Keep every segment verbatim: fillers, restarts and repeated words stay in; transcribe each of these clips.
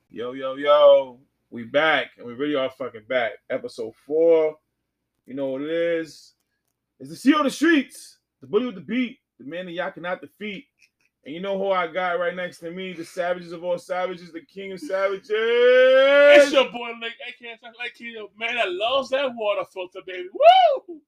Yo, yo, yo. We back, and we really are fucking back. Episode four. You know what it is. It's the C on the streets, the bully with the beat, the man that y'all cannot defeat. And you know who I got right next to me, the savages of all savages, the king of savages. It's your boy, like, I can't talk like you, man that loves that water filter, baby. Woo!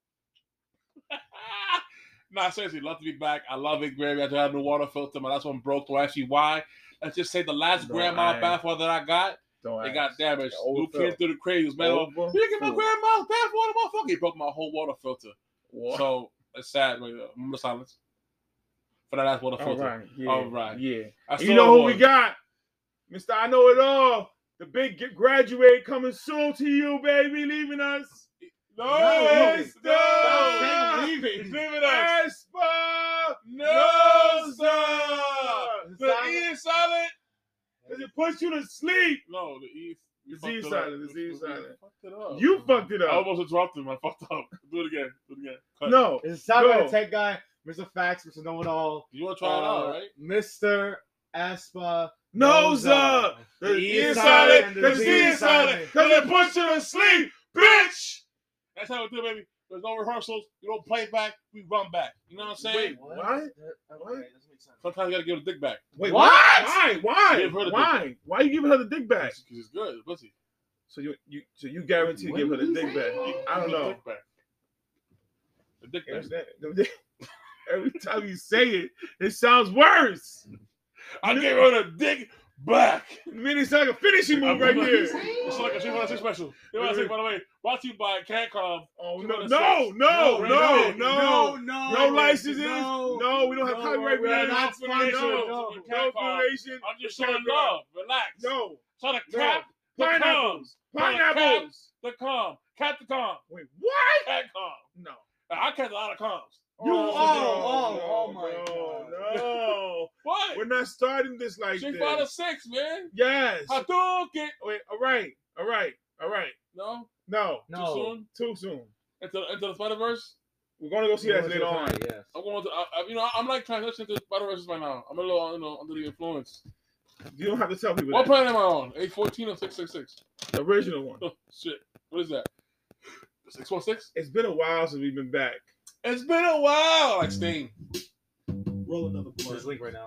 Nah, seriously, love to be back. I love it, Gravy. I just had a new water filter. My last one broke. Well, actually, why? Let's just say the last Don't grandma ask. bathwater that I got, Don't it ask. got damaged. Yeah, New overfill. kid through the crazy. Man, oh, Overfill. you get my grandma's bathwater, motherfucker. He broke my whole water filter. What? So, it's sad. Wait, uh, moment of silence for that last water all filter. right, yeah, All right. yeah. I And still you know who won. we got? Mister I Know It All, the big g- graduate coming soon to you, baby, leaving us. No, No, Mister stop Stop saying leaving. He's leaving us. Espa! No, sir. The E is silent. Does it put you to sleep? No, the E. The we Z fucked is it silent, up. the Z is We silent. fucked it up. You fucked it I up. almost interrupted him. I fucked up. Do it again. Do it again. Cut. No. It's the Sound Go. Guy Tech Guy, Mister Facts, Mister Know It All, You want to try it out, uh, right? Mister Aspa. Noza! The The E E is is silent, silent, the the Z Z is is silent, silent. because it puts you to sleep, bitch! That's how we do it, baby. There's no rehearsals. We don't play back. We run back. You know what I'm saying? Wait, what? What? What? Okay, doesn't make sense. Sometimes you got to give the dick back. Wait, What? Why? Why? Give her the Why? Why are you giving her the dick back? Because it's good. It's pussy. So you you so you guarantee to What give her did the he dick say? back? You- I don't give the know. dick back. The dick back. Understand? Every time you say it, it sounds worse. I give her the dick back. I mean, it's like a finishing move right there. It's like a three one six special. three one six, by the way, brought to you by CanCom. Oh Two no, hundred no, six. no, No, no, no, no, no, no licenses. no, No, we don't have no, copyright. we're We not have sponsored, no, no. with no CanCom. affiliation. I'm just with showing CanCom. love. Relax. No, Try to no. cap the calm. Pineapples, Try to cap pineapples. the calm. Cap the calm. Wait, what? CanCom. No. I catch a lot of calms. You, Oh, no, oh, no, oh my no, God. no. What? We're not starting this like She this. five to six, man. Yes. Hadouken. Wait, all right, all right, all right. No? No, Too No. soon? too soon. Into, into the Spider-Verse? We're gonna go see that later on. Yes. I'm going to, I, I- you know, I'm like transitioning to Spider-Verse right now. I'm a little, you know, under the influence. You don't have to tell people What that. planet am I on? eight fourteen or six six six? The original one. Oh, shit. What is that? six one six? It's been a while since we've been back. It's been a while. Like Sting. Roll another This blunt. link right now.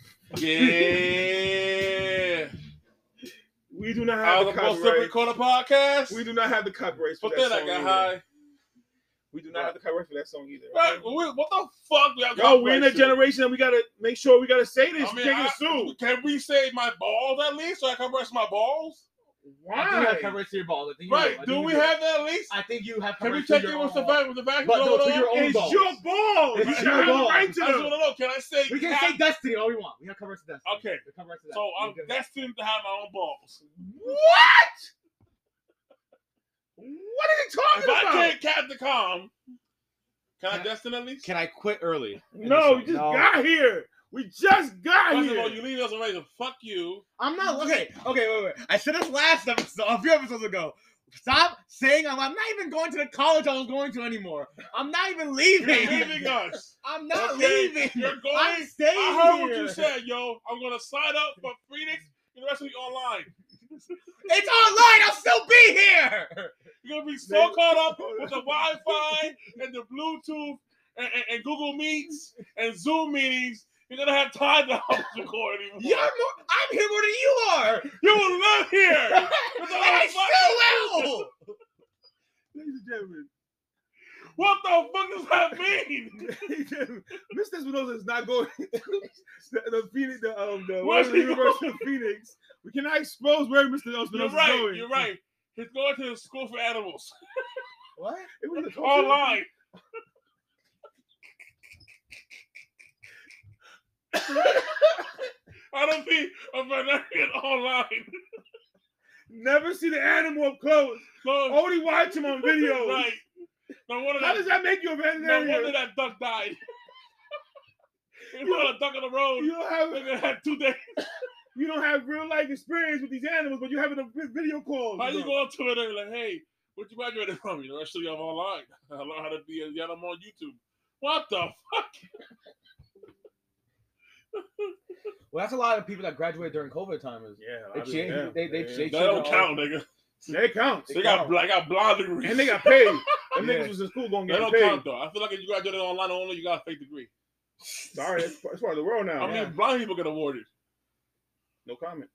Yeah. We do not I have was the supposed to copyright. record a podcast. We do not have the copyrights for But that then I song got either. high. We do not have the copyright for that song either. Right. Well, we, what the fuck? We have Yo, we're in a copyright shit? generation that we gotta make sure we gotta say this. I We mean, can't I, get sued. can we say my balls at least so I can rest my balls? I think you Why? have coverage to your balls. I think you Right. do. I Do think we you have that at least? I think you have Can we coverage to check your in with the own- fact with the fact? But no, to your own It's balls. your balls. It's You your should have the balls. right I to just want them. to know. Can I say? We can cap- say Destiny all we want. We have coverage to Destiny. Okay. We have coverage to that. So I'm We can- destined to have my own balls. What? What are you If talking I about? can't cap the calm, can I Can I- destine at least? Can I quit early? No, we just No. got here. We just got First of here. all, you leave us already. So fuck you. I'm not okay. Okay, wait, wait. I said this last episode, a few episodes ago. Stop saying I'm, I'm not even going to the college I was going to anymore. I'm not even You're leaving. leaving us. I'm not Okay, leaving. You're going. I'm staying I heard here. what you said, yo. I'm gonna sign up for Phoenix University online. It's online. I'll still be here. You're gonna be so caught up with the Wi-Fi and the Bluetooth and, and, and Google Meets and Zoom meetings. You're gonna have time to record anymore. You're more, I'm here more than you are. You will live here. And I still will. Ladies and gentlemen, What the fuck does that mean? Mister Espinosa is not going to the, the Phoenix, the, um, the, Where's the he University of Phoenix. We cannot expose where Mister Espinosa You're is right. going. You're right. He's going to the school for animals What? It was a- online. I don't think a veterinarian online. Never see the animal up close. No, Only watch him on videos. right. No wonder How that, does that make you a no veterinarian? wonder that duck died. He put a duck on the road. You don't have They had two days. you don't have real life experience with these animals, but you're having a vi- video call. How you go on Twitter and like, hey, what you graduated from? You know, I show you I'm online. I learned how to be a animal on YouTube. What the fuck? Well, that's a lot of people that graduated during COVID time. Is Yeah, they I mean, changed. yeah, They they yeah. they They changed don't all- count, nigga. They count. They got, bl- I got blonde degrees. And they got paid. Them Yeah. niggas was in school going They to get don't paid. count though. I feel like if you graduated online only, you got a fake degree. Sorry, that's, that's part of the world now. I mean, Yeah. blind people get awarded. No comment.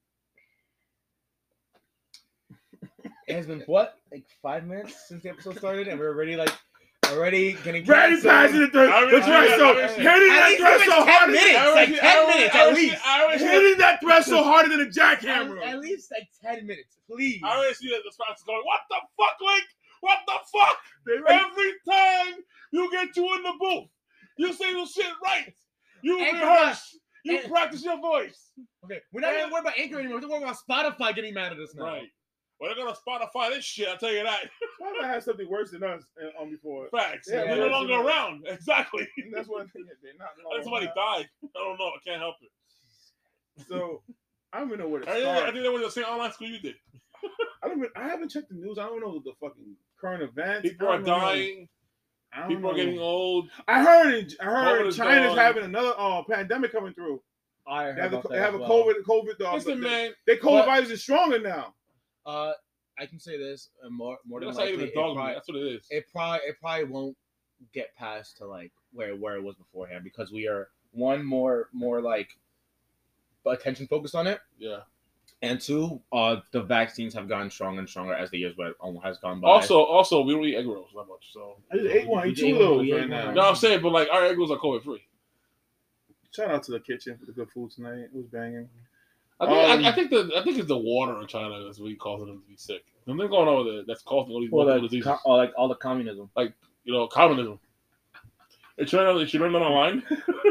It has been what, like five minutes since the episode started, and we're already like already getting Ready canceled. passing the threat. I The mean, threshold. I mean, Hitting At that least threat give so us ten hard. minutes. I Like always- ten I always- minutes I at always- least. I always- Hitting that threat so harder than a At, jackhammer. at least like ten minutes, please. I always see that the spouse is going, what the fuck, Link? What the fuck? They ready. Every time you get you in the booth, you say the shit right. You Anchor rehearse. You and- practice your voice. Okay, we're not even worried about Anchor anymore. We're talking about Spotify getting mad at us now. Right. Well, they're gonna Spotify this shit. I'll tell you that. Spotify had something worse than us uh, on before. Facts. Yeah, they're no that's longer what- around. Exactly. And that's one thing that they're not. That's somebody died. I don't know. I can't help it. So I don't even know where to I, start. I think that was the same online school you did. I don't. Even, I haven't checked the news. I don't know the fucking current events. People I are don't know. dying. I don't People are know. getting old. I heard. In, I heard COVID is China's gone. having another uh, pandemic coming through. I heard They have, about the, that they have as a well. COVID. COVID. Uh, Listen, they, man. Their COVID But- virus is stronger now. Uh, I can say this uh, more more than That's how you likely. even It dog me. probably, That's what it is. it probably it probably won't get past to like where where it was beforehand because we are one more more like attention focused on it, Yeah. and two, uh, the vaccines have gotten stronger and stronger as the years went on has gone by. Also, also, we don't eat egg rolls that much. So. I just ate one. I We ate ate two one, of those we ate right now. one. No, I'm saying, but like our egg rolls are COVID free. Shout out to the kitchen for the good food tonight. It was banging. I think, Um, I, I think the I think it's the water in China that's really causing them to be sick. Something going on with it that's causing all these well, multiple like, diseases. co- or like all the communism. You know, communism. It's learn that you learn that online.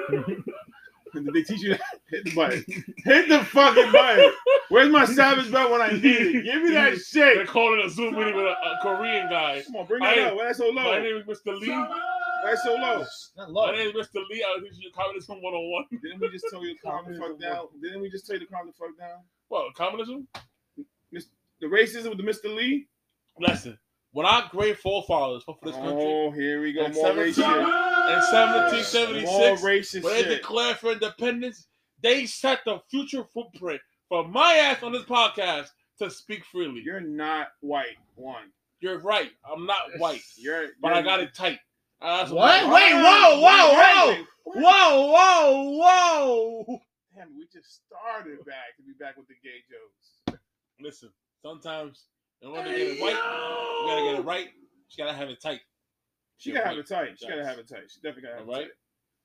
Did they teach you that? Hit the button. Hit the fucking button. Where's my savage belt when I need it? Give me that They're shit. calling a Zoom meeting with a, a Korean guy. Come on, bring I- it up. Why that's so My low? name is Mister Lee. Why that's so low? Not My low. name is Mister Lee. I was teaching you communism one on one. Didn't we just tell you to calm the fuck down? Didn't we just tell you to calm the fuck down? What, communism? The racism with the Mister Lee? Listen, when our great forefathers fought for this country Oh, here we go. in More racist. seventeen More seventy-six, racist when they shit. declared for independence, they set the future footprint for my ass on this podcast to speak freely. You're, You're not white. One. right. I'm not white, You're. but you're, I got it tight. Uh, that's What? I'm- Wait, whoa, whoa, whoa. Wait, wait. Whoa, whoa, whoa! Damn, we just started back to be back with the gay jokes. Listen, sometimes in order to get it right, you gotta get it right. You gotta have it tight. She You're gotta have right. it tight. She Yes. gotta have it tight. She definitely gotta have All it right.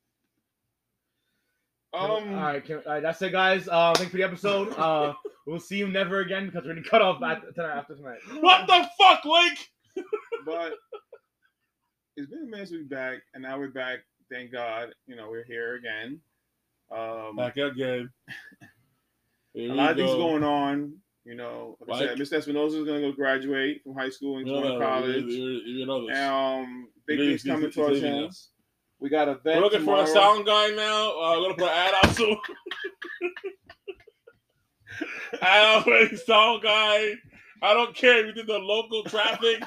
tight. Um, all right, can, all right, that's it, guys. Uh, thanks for the episode. Uh, we'll see you never again because we're gonna cut off at, tonight after tonight. What the fuck, Link? but it's been a minute since we're back, and now we're back. Thank God, you know we're here again. Um, Back again. Here a we lot of things go. going on. You know, like I said, Like- Mister Espinosa is gonna go graduate from high school and You going know, to college. You, you, you know this. Um, big You know, things he's- coming he's towards leaving him. us. We got a vet We're looking tomorrow. for a sound guy now. Uh, we're gonna put an ad out soon. ad out for a sound guy. I don't care if you did the local traffic.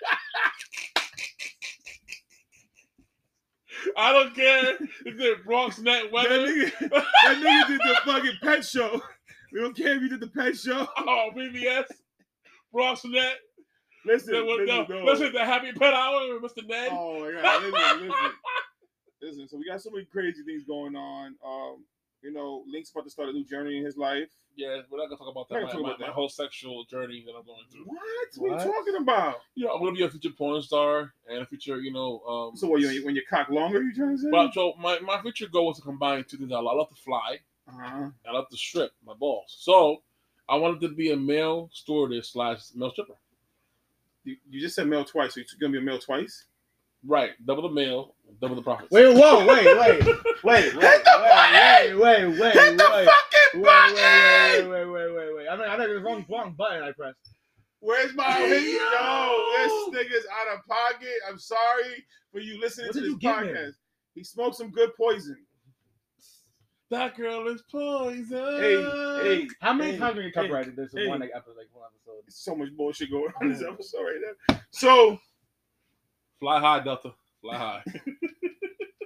I don't care if you did Bronx Net That Weather. nigga, that nigga did the fucking pet show. We don't care if you did the pet show. Oh, B B S. Bronx Net. Listen, Then what- listen, no, no. Listen, the Happy Pet Hour with Mister Ned. Oh my god, listen, listen. Listen, so we got so many crazy things going on. Um, you know, Link's about to start a new journey in his life. Yeah, we're not gonna talk about We're that. not My, gonna my, talk about my that. whole sexual journey that I'm going through. What? What, What? are you talking about? You know, I'm gonna be a future porn star and a future, you know, um. So what? You, when your cock longer, you trying to say? Well, so my, my future goal was to combine two things. I love to fly. uh-huh. I love to strip my balls. So I wanted to be a male stewardess slash male stripper. You, you just said male twice, so you're gonna be a male twice? Right, double the male, double the profits. Wait, whoa, wait, wait, wait, wait, wait, wait, wait, wait, Hit the wait, fucking wait, button! wait, wait, wait, wait, wait. I mean, I think it was the wrong, wrong button I pressed. Where's my hit? Yo, this nigga's out of pocket. I'm sorry for you listening What to did this you give him? podcast. He smoked some good poison. That girl is poison. Hey, hey, How many hey, times are you hey, copyrighted this hey. one like episode, like one episode? so much bullshit going on in this episode right now. So Fly high, Delta. Fly high.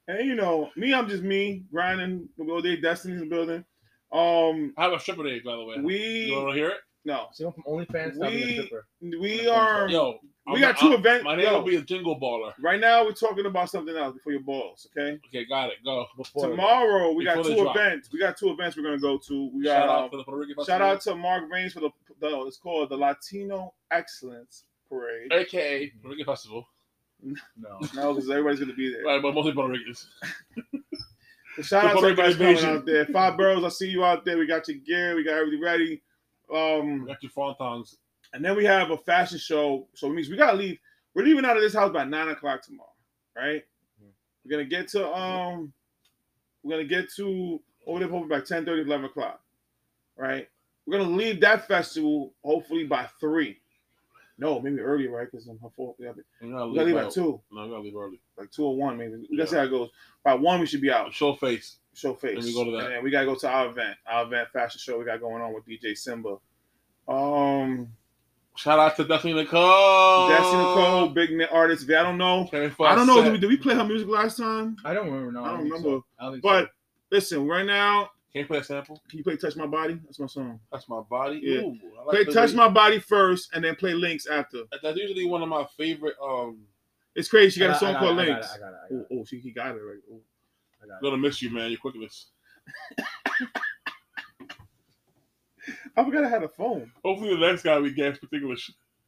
And you know, me, I'm just me grinding. We'll go there. Destiny's in the building. Um, I have a stripper day, by the way. we You want to hear it? no, Someone from OnlyFans, stop being a we stripper. we are. Yo, we I'm got not- two I'm- events. My name Yo, will be a jingle baller. right now, we're talking about something else before your balls. Okay. Okay, got it. Go. Before Tomorrow we got Before they two drop. events. We got two events we're gonna go to. We Shout got out um, to the Puerto Rican shout Festival, out to Mark Rains for the, the it's called the Latino Excellence Parade. A K A Puerto Rican Festival. No. No, because everybody's gonna be there. Right, but mostly Puerto Ricans. So shout The out to Puerto Rican everybody coming invasion. out there. Five Boroughs, I see you out there. We got your gear. We got everything ready. We Um, got your frontons. and then we have a fashion show. So it means we gotta leave. We're leaving out of this house by nine o'clock tomorrow, right? We're gonna get to um, we're gonna get to over there probably by ten thirty, eleven o'clock, right? We're gonna leave that festival hopefully by three. No, maybe earlier, right? Because I'm full. We gotta We gotta leave, leave, at out. two, No, we gotta leave early. like two or one, maybe. Yeah. That's how it goes. By one, we should be out. Show face. Show face. Then we go to that. And then we gotta go to our event, our event fashion show we got going on with D J Simba. Um, Shout out to Destiny Nicole. Destiny Nicole, big net artist. I don't know. I don't know. Did we, did we play her music last time? I don't remember. No, I don't think remember. So. I don't think But listen, right now, Can you play a sample? can you play "Touch My Body"? That's my song. That's my body. Yeah. Ooh, I like Play the "Touch way- My Body" first, and then play "Links" after. That's usually one of my favorite. Um, It's crazy. She so. got a I song got called it, I got "Links." it, I got it. I got Oh, it. oh, she he got it right. Oh. I got it. gonna miss you, man. Your quickness. I forgot I had a phone. Hopefully, the next guy we get speaks English.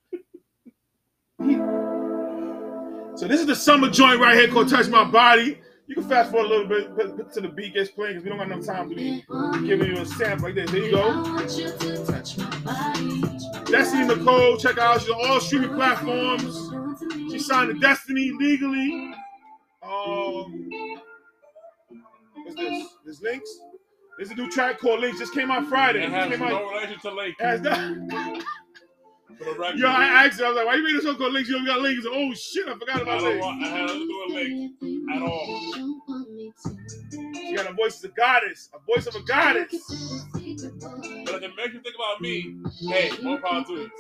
So this is the summer joint right here called "Touch My Body." You can fast forward a little bit, put, put to the beat gets playing because we don't got enough time to be giving you a sample like this. There you go. Destiny Nicole, check her out. She's on all streaming platforms. She signed to Destiny legally. Um, what's this? This Links? There's a new track called Links. Just came out Friday. It Just has came no out. relation to Lake. Has that- For the record, Yo, I asked her. I was like, "Why you made a song called Links? You don't got Links." Oh shit, I forgot I about don't Links. want. I had nothing to do with Lake at all. She got a voice of a goddess, a voice of a goddess. But if it makes you think about me, hey, more power to it.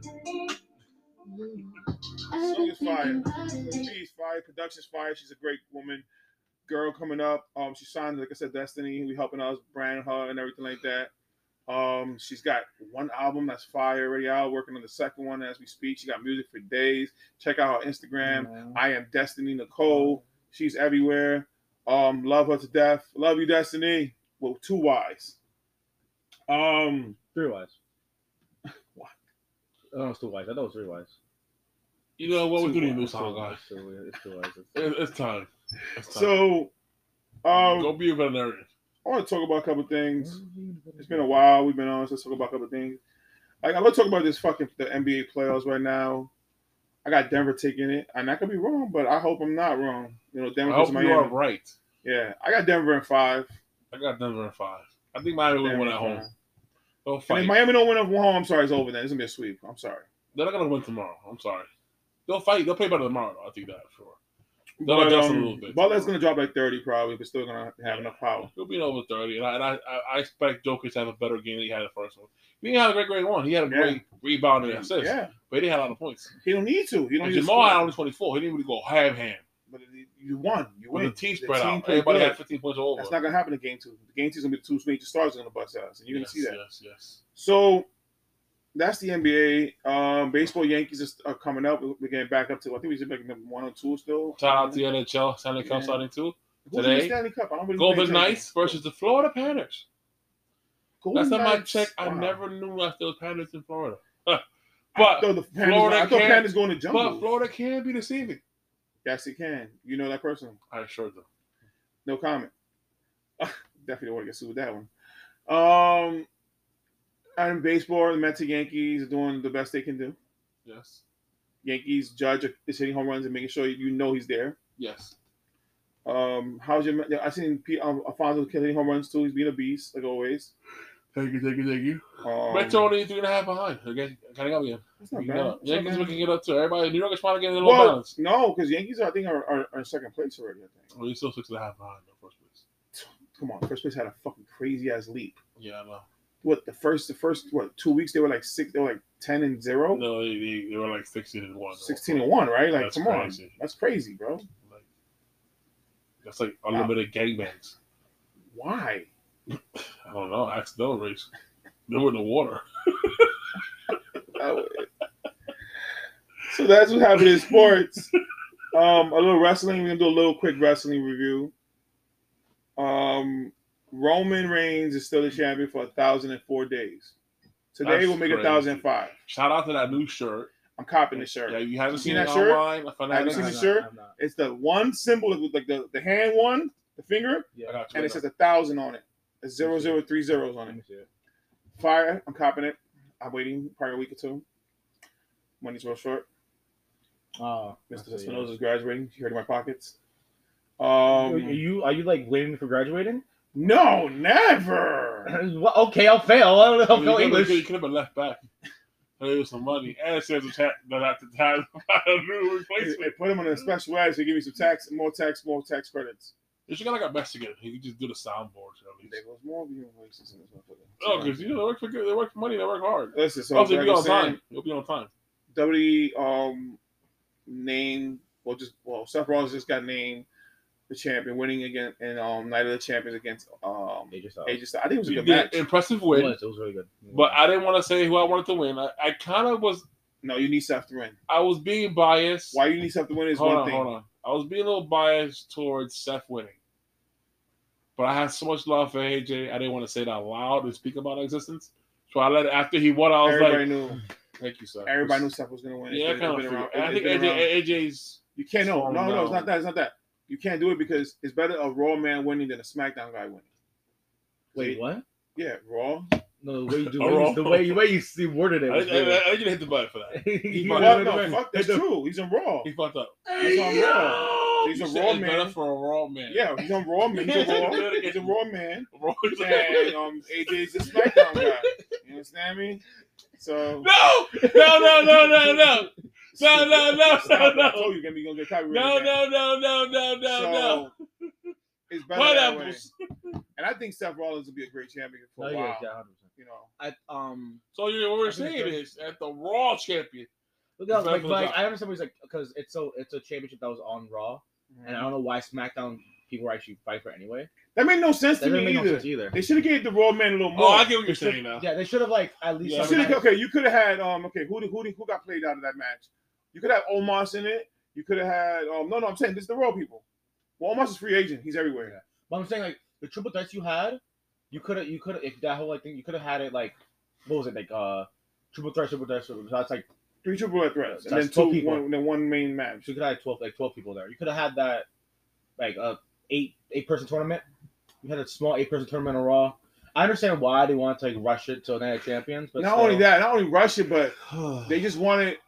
Song is fire. She's fire. Production's fire. She's a great woman. Girl coming up. Um, she signed, like I said, Destiny. We helping us brand her and everything like that. Um, she's got one album that's fire already out. Working on the second one as we speak. She got music for days. Check out her Instagram. Mhm. I am Destiny Nicole. She's everywhere. Um, love her to death. Love you, Destiny. Well, two Y's. Um, Three wise. What? Oh, it's two wise. I thought it was three wise. You know what? We do need a new It's song, two- guys. It's two wise. It's two wise. It- It's time. It's time. so, um, Go be a veterinarian. I want to talk about a couple things. It's been a while. We've been on. So let's talk about a couple things. Like, I want to talk about this fucking the N B A playoffs right now. I got Denver taking it, and I could be wrong, but I hope I'm not wrong. You know, I Denver hope versus you are Miami. right. Yeah, I got Denver in five. I got Denver in five. I think Miami will Denver win in at home. five. They'll And if fight. Miami don't win at home, I'm sorry, it's over. Then it's gonna be a sweep. I'm sorry. They're not gonna win tomorrow. I'm sorry. They'll fight. They'll play better tomorrow. Though. I think that for sure. They'll But, adjust a um, little bit. Butler's gonna drop like thirty probably, but still gonna have enough power. He'll be over thirty, and I and I, I, I expect Jokic to have a better game than he had the first one. He didn't have a great, great one. He had a Yeah. great rebound and assist, Yeah, but he didn't have a lot of points. he don't need to. He don't And need to Jamal had score. only twenty-four. He didn't really go ham ham. But you won. You When win. the team The spread team out, played everybody good. had fifteen points over. That's not gonna happen in game two. The game two's gonna be the two major stars are gonna bust ass, and you're yes, gonna see that. Yes, yes. So that's the N B A. Um, baseball Yankees is, are coming up. We're getting back up to. I think we're like number one or two still. Shout out to the N H L, Stanley Cup Yeah. starting too. Who's in the today. Stanley Cup? I don't really pay Golden attention. Knights versus the Florida Panthers. Golden Last time I Knights. checked, I Wow. never knew that there was Panthers in Florida. but I thought the Panthers, Florida I thought can- Panthers going to jungle. but Florida can be deceiving. Yes, it can. You know that person. I sure do. No comment. Definitely don't want to get sued with that one. Um, and in baseball, the Mets and Yankees are doing the best they can do. Yes. Yankees judge is hitting home runs and making sure you know he's there. Yes. Um, how's your? I seen P, um, Alfonso hitting home runs too. He's being a beast like always. Thank you, thank you, thank you. Um, Mets are only three and a half behind. Again, kind of got me. That's not Picking bad. it up. That's not Yankees bad. looking it up too. Everybody, New York is trying to get in a little Well, balance. no, because Yankees I think are, are, are in second place already. I think. Well, he's still six and a half behind in first place. Come on, first place had a fucking crazy ass leap. Yeah, I know. What the first the first what two weeks they were like six they were like ten and zero. No, they, they, they were like sixteen and one. Sixteen and one, right? Like, That's come crazy. on, that's crazy, bro. Like, That's like unlimited gangbangs. Why? I don't know. Accidental race. They were in the water. Oh, so that's what happened in sports. Um, a little wrestling. We're gonna do a little quick wrestling review. Um, Roman Reigns is still the champion for a thousand and four days. Today That's we'll make a crazy. thousand and five. Shout out to that new shirt. I'm copying the shirt. Yeah, you haven't You seen, seen it that shirt? online. I found Have you out seen it. the shirt? I'm not. It's the one symbol with like the, the hand one, the finger, I got and it Twitter. says a thousand on it. It's zero zero three zeros on Let it. me see it. Fire. I'm copying it. I'm waiting probably a week or two. Money's real short. Oh, Mister I see, Espinosa yeah. is graduating. You heard in my pockets. Are Um, you are you like waiting for graduating? no, never. Well, okay, I'll fail. I don't know. I'll You fail could- English. You could have been left back. There was some money. And it says the chat that at the time a new They replacement. put him on a special ad so they give me some tax, more tax, more tax credits. You should get like a Mexican. He could just do the soundboards at least. There goes more viewing voices in this motherfucker. Oh, because you know they work for good. They work for money. They work hard. Listen, so Also, like you'll I'm be on saying, time. You'll be on time. W W E um named well just well Seth Rollins just got named the champion, winning again in um Night of the Champions against um They just thought. A J Styles. I think it was a You good did match. impressive It win, was, it was really good. but I didn't want to say who I wanted to win. I, I kind of was. No, you need Seth to win. I was being biased. Why you need Seth to win is hold one on, thing. hold on. I was being a little biased towards Seth winning, but I had so much love for A J. I didn't want to say that out loud and speak about existence. So I let it after he won. I was Everybody like, knew. "Thank you, sir." Everybody knew Seth was gonna win. It's Yeah, I been- kind it's of been feel. around- And I it's think been around. A J, AJ's. You can't no, Slowing no, no. It's down. not that. It's not that. You can't do it because it's better a Raw man winning than a SmackDown guy winning. Wait, what? Yeah, Raw. No, the way you do A raw- the way you way you see worded it. I, I, was I, good. I didn't hit the button for that. He What? wanted No, to fuck. That's hit the- true. He's on Raw. He fucked up. He's on Raw. He's You a said Raw it's better man. for a raw man. Yeah, he's on Raw man. He's a Raw. He's a Raw man. Raw. And um, A J's the SmackDown guy. You understand me? So No! No, no, no, no, no. No, no, no, Stop no, it. I no. told you you're gonna be gonna get copyrighted. No, again. no, no, no, no, no, So no. it's better that way. Pineapples. And I think Seth Rollins will be a great champion for No, a yeah, while. yeah, one hundred percent. You know. I um So you know, what we're I think saying it's is at the Raw champion. look at Better like, for the like job. I understand what he's like because it's so it's a championship that was on Raw, and I don't know why SmackDown people were actually fight for it anyway. That made no sense That to didn't me make no either. sense either. They should have gave the Raw man a little more. Oh, I get what They you're should- saying now. Yeah, they should have like at least. Yeah, You started should have. that- Okay, you could have had um. Okay, who did- who did- who got played out of that match? You could have Omos in it. You could have had um. No, no, I'm saying this is the Raw people. Well, Omos is free agent. He's everywhere. But I'm saying like the triple threats you had, you could have you could have if that whole like thing you could have had it like what was it like uh triple threat triple threat triple threat. That's like Three triple threats, and That's then twelve two, people. one, then one main match. you could have had twelve like twelve people there. You could have had that like a eight eight person tournament. You had a small eight person tournament on Raw. I understand why they want to like rush it to Night of Champions, but Not still. only that, not only rush it, but they just wanted.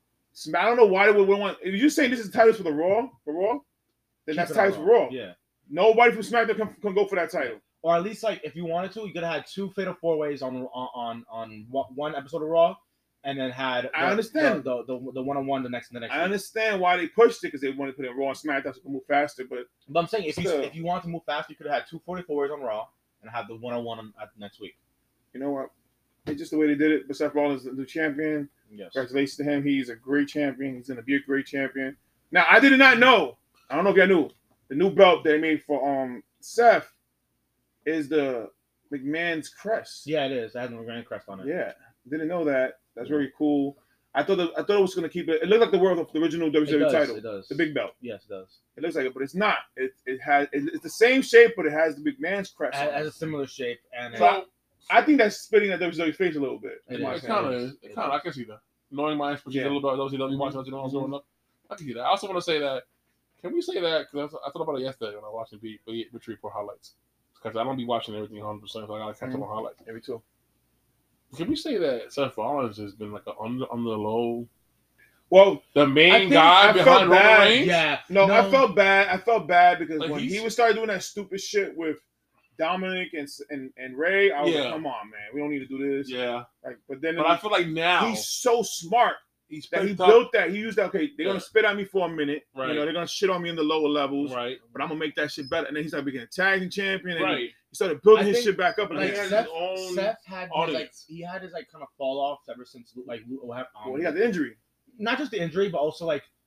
I don't know why they would want. If you're saying this is titles for the Raw, for Raw, then Keep that's it on titles for Raw. Yeah. Nobody from SmackDown can, can go for that title. Or at least like if you wanted to, you could have had two fatal four ways on on on, on one one episode of Raw, and then had I the- understand. the the the one on one the next the next. I week. understand why they pushed it because they wanted to put it in Raw and SmackDown so it can move faster. But But I'm saying if you Still. if you wanted to move fast, you could have had two forty-four ways on Raw and have the one on one at next week. you know what? It's just the way they did it. But Seth Rollins is the new champion. Yes. Congratulations to him. He's a great champion. He's going to be a great champion. Now, I did not know. I don't know if y'all knew. The new belt they made for um Seth is the McMahon's crest. Yeah, it is. I had no Grand Crest on it. Yeah. Didn't know that. That's very cool. I thought that, I thought it was going to keep it. It looked like the world of the original W It W E does. title, It does. the big belt. Yes, it does. It looks like it, but it's not. It it has it, it's the same shape, but it has the McMahon's crest. It on has it. a similar shape and So, it- I think that's spitting at W W E's face a little bit. It in my is. It opinion. kind of is. It kind of. I can see that. Knowing my expertise Yeah. a little bit, those who don't watch, those who don't growing up, I can see that. I also want to say that. Can we say that? Because I thought about it yesterday when I watched the beat, Victory Report highlights. Because I don't be watching everything one hundred percent, so I gotta catch Mhm. up on highlights. Every two. Can we say that Seth Rollins has been like an under under the low, Well, the I main think guy I felt behind Roman bad. Reigns? yeah. no, I felt bad. I felt bad because Like, when he's- he was started doing that stupid shit with Dominic and and, and Ray, I was Yeah. like, come on, man, we don't need to do this. Yeah, Like, but then but I feel like now he's so smart he's that he picked up, built that. He used that. Okay, they're Yeah. gonna spit at me for a minute. Right. You know, they're gonna shit on me in the lower levels. right, But I'm gonna make that shit better. And then he started becoming a tag team champion. And right. he started building I his think, shit back up. And Like he like, has Seth, his own Seth had his, like audience. he had his like kind of fall off ever since like um, well, he got the injury. not just the injury, but also like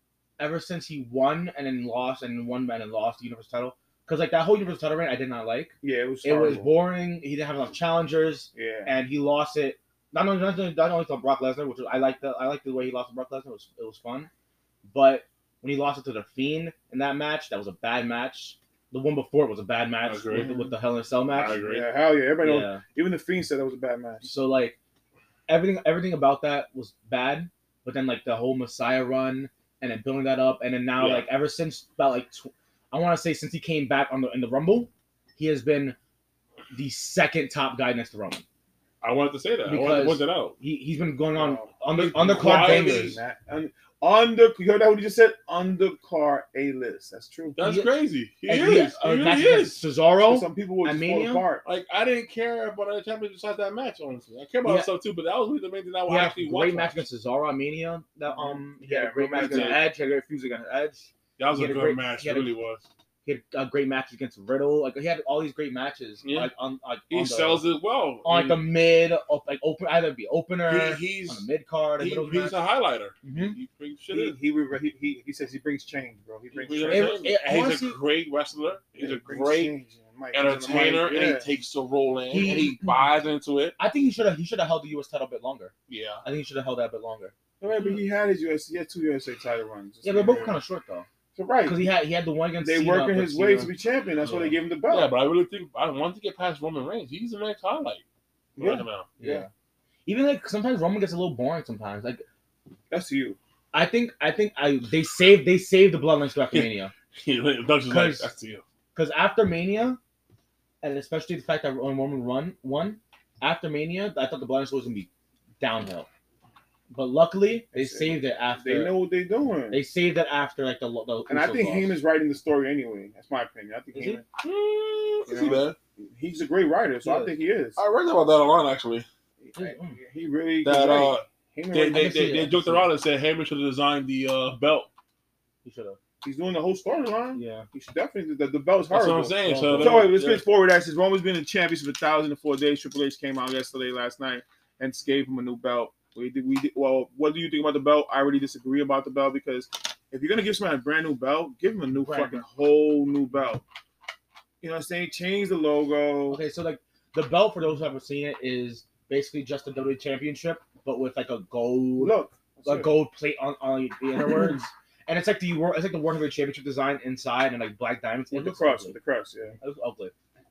ever since he won and then lost and then won and then lost the Universal title. Because like that whole Universal title reign, I did not like. Yeah, it was. It was horrible. boring. He didn't have enough challengers, Yeah. and he lost it. Not only not only, not only to Brock Lesnar, which was, I like the I like the way he lost to Brock Lesnar. It was it was fun, but when he lost it to the Fiend in that match, that was a bad match. The one before it was a bad match agree. with, with the Hell in a Cell match. I agree. Yeah, hell yeah. Everybody knows. Yeah. Even the Fiend said that was a bad match. So like everything everything about that was bad, but then like the whole Messiah run and then building that up, and then now Yeah. like ever since about like tw- I want to say since he came back on the in the Rumble, he has been the second top guy next to Roman. I wanted to say that. I Because- wanted to point that out. He he's been going on Wow. under He's undercard quietly- bangers. That- un- under, you heard that what he just said? Undercard A list. That's true. That's He- crazy. He And is. he- He, uh, match really against is. Cesaro. Some people will at just fall Mania? apart. Like I didn't care about the championship besides that match. Honestly, I care about Yeah. stuff too, but that was really the main thing I He had actually a watched. great match against Cesaro at Mania. That um, he had Yeah, a great match great against match. Edge. He had a great fuse against Edge. That was he a had a good great- match. he It had a- really was. He had a great match against Riddle. Like he had all these great matches. Yeah. Like on like He on the, sells it well. on like He- the mid, op- like open either be opener he, he's on the mid card. he, middle he's match. a highlighter. Mhm. He brings shit He, in. he, re- he, he, he says he brings change, bro. He He brings brings change. It- change. it- And he's honestly- a great wrestler. He's Yeah, a he brings great change. Mike, he's on the entertainer, mic, and yeah. he takes the role in, He- and he buys into it. I think he should have he should have held the U S title a bit longer. Yeah. I think he should have held that a bit longer. All right, but he had his U S. He had two U S A title runs. Yeah, they're both kind of short though. So right. Because he had he had the one against They Cena, working but his way Cena- to be champion. That's why Yeah. they gave him the belt. Yeah, but I really think I want to get past Roman Reigns. He's the next highlight. Yeah. Right now. Yeah. Yeah. Even like sometimes Roman gets a little boring sometimes. Like That's you. I think I think I they saved they saved the bloodlines to after Mania. Doug's just like, Because- that's to you. Because after Mania, and especially the fact that when Roman run won after Mania, I thought the bloodlines was gonna be downhill. But luckily they saved it after They know what they're doing. they saved it after like the, the and I Usos think lost. Heyman's writing the story anyway. That's my opinion. I think Is he? Heyman, Mm, I can You see know? that. he's a great writer, so Yeah. I think he is. I read about that online actually. Mm. He really That uh, Heyman they really- they, can see they, that, they I can joked see around and said Heyman should have designed the uh, belt. He should have. he's doing the whole storyline. Yeah. He should definitely. The, the belt's That's horrible. what I'm saying. Well, So, but- So wait, let's yeah. fast forward. That says Roman's been in champions for a thousand and four days. Triple H came out yesterday, last night, and gave him a new belt. We did. We did. Well, what do you think about the belt? I already disagree about the belt because if you're gonna give somebody a brand new belt, give him a new Right. fucking whole new belt. You know what I'm saying? Change the logo. Okay, so like the belt for those who haven't seen it is basically just the W W E Championship, but with like a gold Look, a that's it. gold plate on, on the inner words. And it's like the wor- it's like the World Heavyweight Championship design inside and like black diamonds. It with the looks cross, ugly. with the cross, yeah. It looks ugly.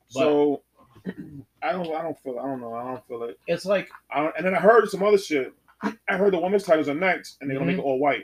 So I don't, I don't feel, I don't know, I don't feel it. It's like I don't, and then I heard some other shit. I heard the women's titles are next, and they're gonna Mhm. make it all white.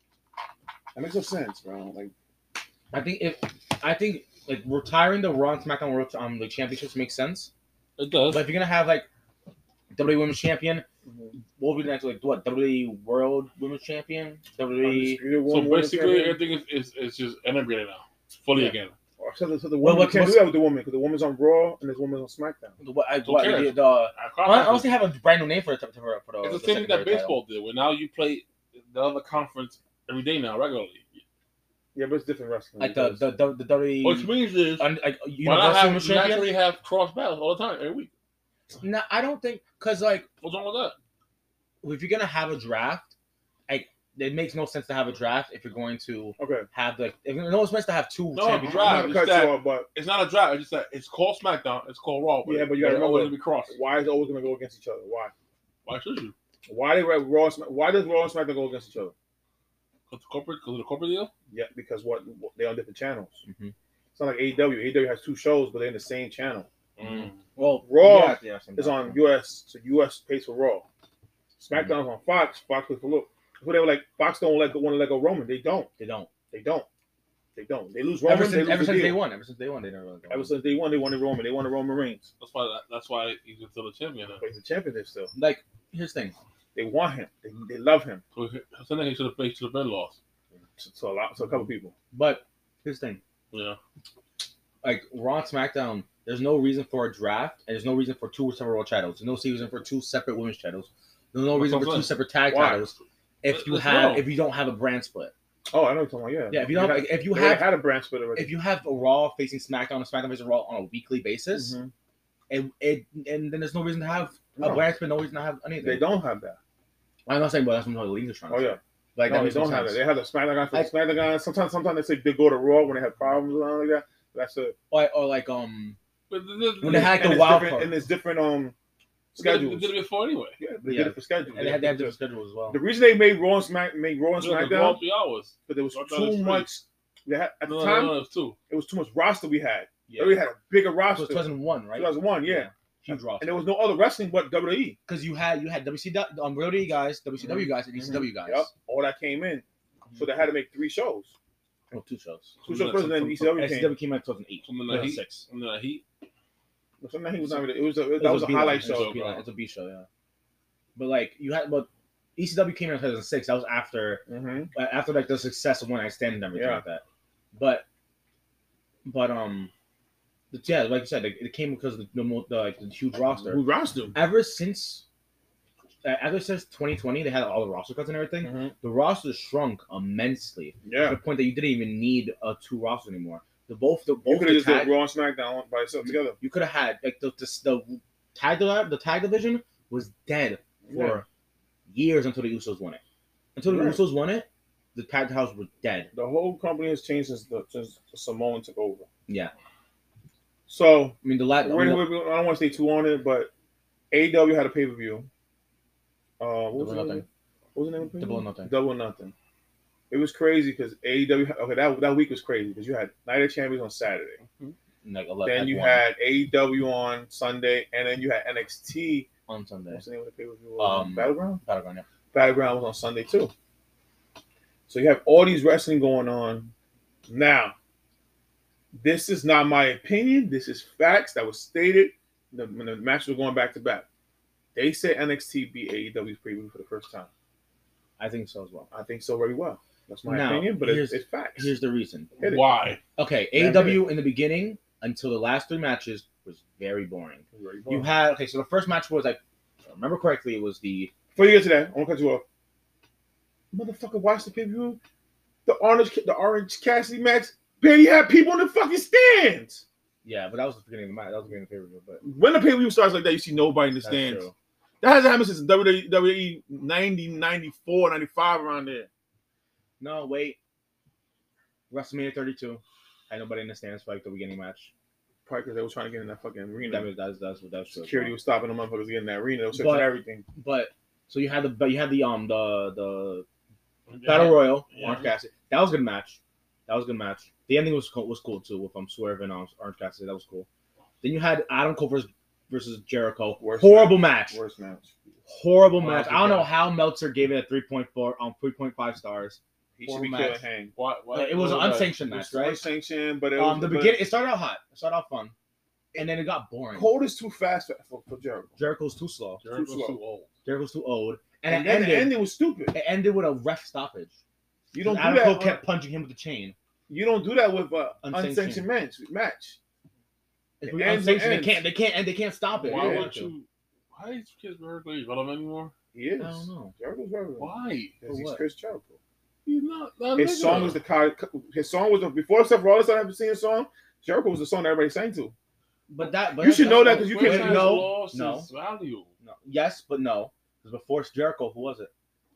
That makes no sense, bro. Like, I think if I think like retiring the Raw and SmackDown World um the championships makes sense. It does. But if you're gonna have like W W E Women's Champion, what would be the next like what W W E World Women's Champion, W W E. undisputed So one women's basically, champion. everything is, is, is just integrated now. It's fully Yeah. again. So the, so the Well, woman, what's- you can't do what's- that with the woman because the woman's on Raw and there's women's on SmackDown. What, I, Who what, cares? the, the, I I honestly have a brand new name for the for, the- for the. It's the the same thing that secondary baseball did, where now you play the other conference every day now, regularly. Yeah, but it's different wrestling. title. Like the the the, the W Which W E means is, un, like why not Universal have, Women's Champion. naturally have cross battles all the time, every week? No, I don't think because like What's wrong with that? if you're gonna have a draft, like it makes no sense to have a draft if you're going to Okay. have the. If it no sense to have two No, championships. draft. I'm not it's gonna cut that- you off, but It's not a draft. It's just that it's called SmackDown. It's called Raw. Yeah, but you gotta they're always remember- gonna be crossed. why is it always gonna go against each other? Why? Why should you? Why they Raw? and Smack- Why does Raw and SmackDown go against each other? Because the corporate, because of the corporate deal. Yeah, because what they're on different channels. Mhm. It's not like A E W. A E W has two shows, but they're in the same channel. Mm. Well, Raw yeah, yeah, some- It's on U S, so U S pays for Raw. SmackDown's on Fox. Fox pays for look. So they were like Fox don't let want to let go Roman. They don't. They don't. They don't. They don't. They lose Roman. Ever they since, lose ever the since deal. day one. Ever since day one, they never. Really Ever since day one, they wanted Roman. They wanted Roman Reigns. That's why. That's why he's still a champion. Now. But he's a champion there still. Like here's the thing. They want him. They, they love him. So he- something he should have he should have been lost. So, so a lot. So a couple people. But here's the thing. Yeah. Like Raw and SmackDown, there's no reason for a draft, and there's no reason for two separate world titles. There's no reason for two separate women's titles. There's no That's reason what for I'm two saying. separate tag Why? titles. If you That's have, wrong. if you don't have a brand split, Oh, I know what you're talking about. Yeah. yeah. If you don't, They have, if you had, they have, had a brand split already. if you have a Raw facing SmackDown and SmackDown facing Raw on a weekly basis, Mhm. it, it and then there's no reason to have No. a brand split. No reason to have anything. They don't have that. I'm not saying, but that's what the league is trying to Oh say. yeah. Like no, that they makes don't no have it. sense. They have the SmackDown guys for I- the SmackDown guys. Sometimes, sometimes they say they go to Raw when they have problems or something like that. That's it. Or, or like um But the, the, when they had And the it's wild different- card, and there's different um they did, schedules. they did it before anyway. Yeah, they Yeah. did it for schedules. and they had, they had different schedules as well. The reason they made Raw and Smack made Raw and Yeah, the SmackDown Raw three hours. because there was I thought it was too three. much. They had, at the No, time, no, no, it's two. it was too much roster we had. Yeah, We had a bigger so roster. it's two thousand one, right? two thousand one, yeah. Huge roster. And there was no other wrestling but W W E. Because you had you had W C W, um, W W E guys, W C W guys, and E C W guys. Yep, all that came in. So they had to make three shows. Oh, two shows. Two shows first, and then E C W E C came. W came out in two thousand eight. From the night heat. six. From the night heat. Sometimes he was not really. It was a, It that was a B-line. highlight It was a show. B-line. It's a B show, yeah. But like you had, but E C W came out in two thousand six. That was after Mm-hmm. after like the success of One Night Stand and everything Yeah. like that. But but um, the, yeah, like you said, it, it came because of the, the, mo- the like the huge roster. Who roster? Ever since uh, ever since twenty twenty, they had all the roster cuts and everything. Mm-hmm. The roster shrunk immensely to Yeah. the point that you didn't even need a two roster anymore. The both the You both could the have just tag, did Raw and SmackDown by itself together. you could have had like the the, the tag the, the tag division was dead for years until the Usos won it. Until the Right. Usos won it, the tag house was dead. The whole company has changed since the since Samoan took over. Yeah, So I mean the last. we're, we're, I don't want to stay too on it, but A E W had a pay per view. Uh, what was Double the name? Nothing. What was the name of the Double or pay-per-view? Nothing. Double or Nothing. It was crazy because A E W. Okay, that that week was crazy because you had Night of Champions on Saturday. Like eleven, Then you one had A E W on Sunday, and then you had N X T. on Sunday. What's the name of the pay per view? Um, Battleground. Battleground, yeah. Battleground was on Sunday too. So you have all these wrestling going on. Now, this is not my opinion. This is facts that was stated the, when the matches were going back to back. They said N X T beat A E W's preview for the first time. I think so as well. I think so very well. That's my Now, opinion, but it's, here's- it's facts. Here's the reason. Hit it. Why? Okay, Yeah, A E W in the beginning until the last three matches was very boring. Very You well. had okay, so the first match was like, if I remember correctly, it was the Before you get to that, I want to cut you off. Motherfucker, watch the pay per view. The orange, the Orange Cassidy match. Barely had people in the fucking stands. yeah, but that was the beginning of the match. That was the beginning of the pay per view. But When the pay per view starts like that, you see nobody in the that's stands. true. That hasn't happened since W W E ninety, ninety-four, ninety-five around there. No, wait. WrestleMania thirty-two had nobody in the stands for like the beginning match. Probably because they were trying to get in that fucking arena. That was that's that's what that's true. Security was stopping the motherfuckers getting in that arena. They were searching But- everything. But so you had the but you had the um the the Battle Royal, Yeah. Orange Cassidy. That was a good match. That was a good match. The ending was cool, was cool too with um Swerve and um, Orange Cassidy. That was cool. Then you had Adam Cole versus, versus Jericho. Worst Horrible match. Worst match. Horrible Wow, match. that's I don't good. know how Meltzer gave it a three point four on um, three point five stars. He should Horrible be match. killing Hang. Why, why, It was an why- unsanctioned It match, was right? unsanctioned, but it was Um, the but beginning it started out hot. It started out fun, and then it got boring. Cold is too fast for, for, for Jericho. Jericho's too slow. Jericho's Too slow. too old. Jericho's too old, and, And, it then ended. the ending was stupid. It ended with a ref stoppage. You don't do Adam that. Cole on- kept punching him with the chain. you don't do that with uh, Unsanctioned. unsanctioned match. match. It's It with ends unsanctioned. with They can't. They can't. And they can't stop it. Why They don't Yeah. would want to. you? Why is Chris Jericho relevant anymore? He is. I don't know. Jericho's relevant. Why? Because he's what? Chris Jericho. He's not. not His song was the kind. His song was the, before Seth Rollins started ever singing a song. Jericho was the song that everybody sang to. But that. But You should that's- know that 'cause you wait, can't- wait, No. lost no. his value. No. Yes, but no. Because before Jericho, who was it?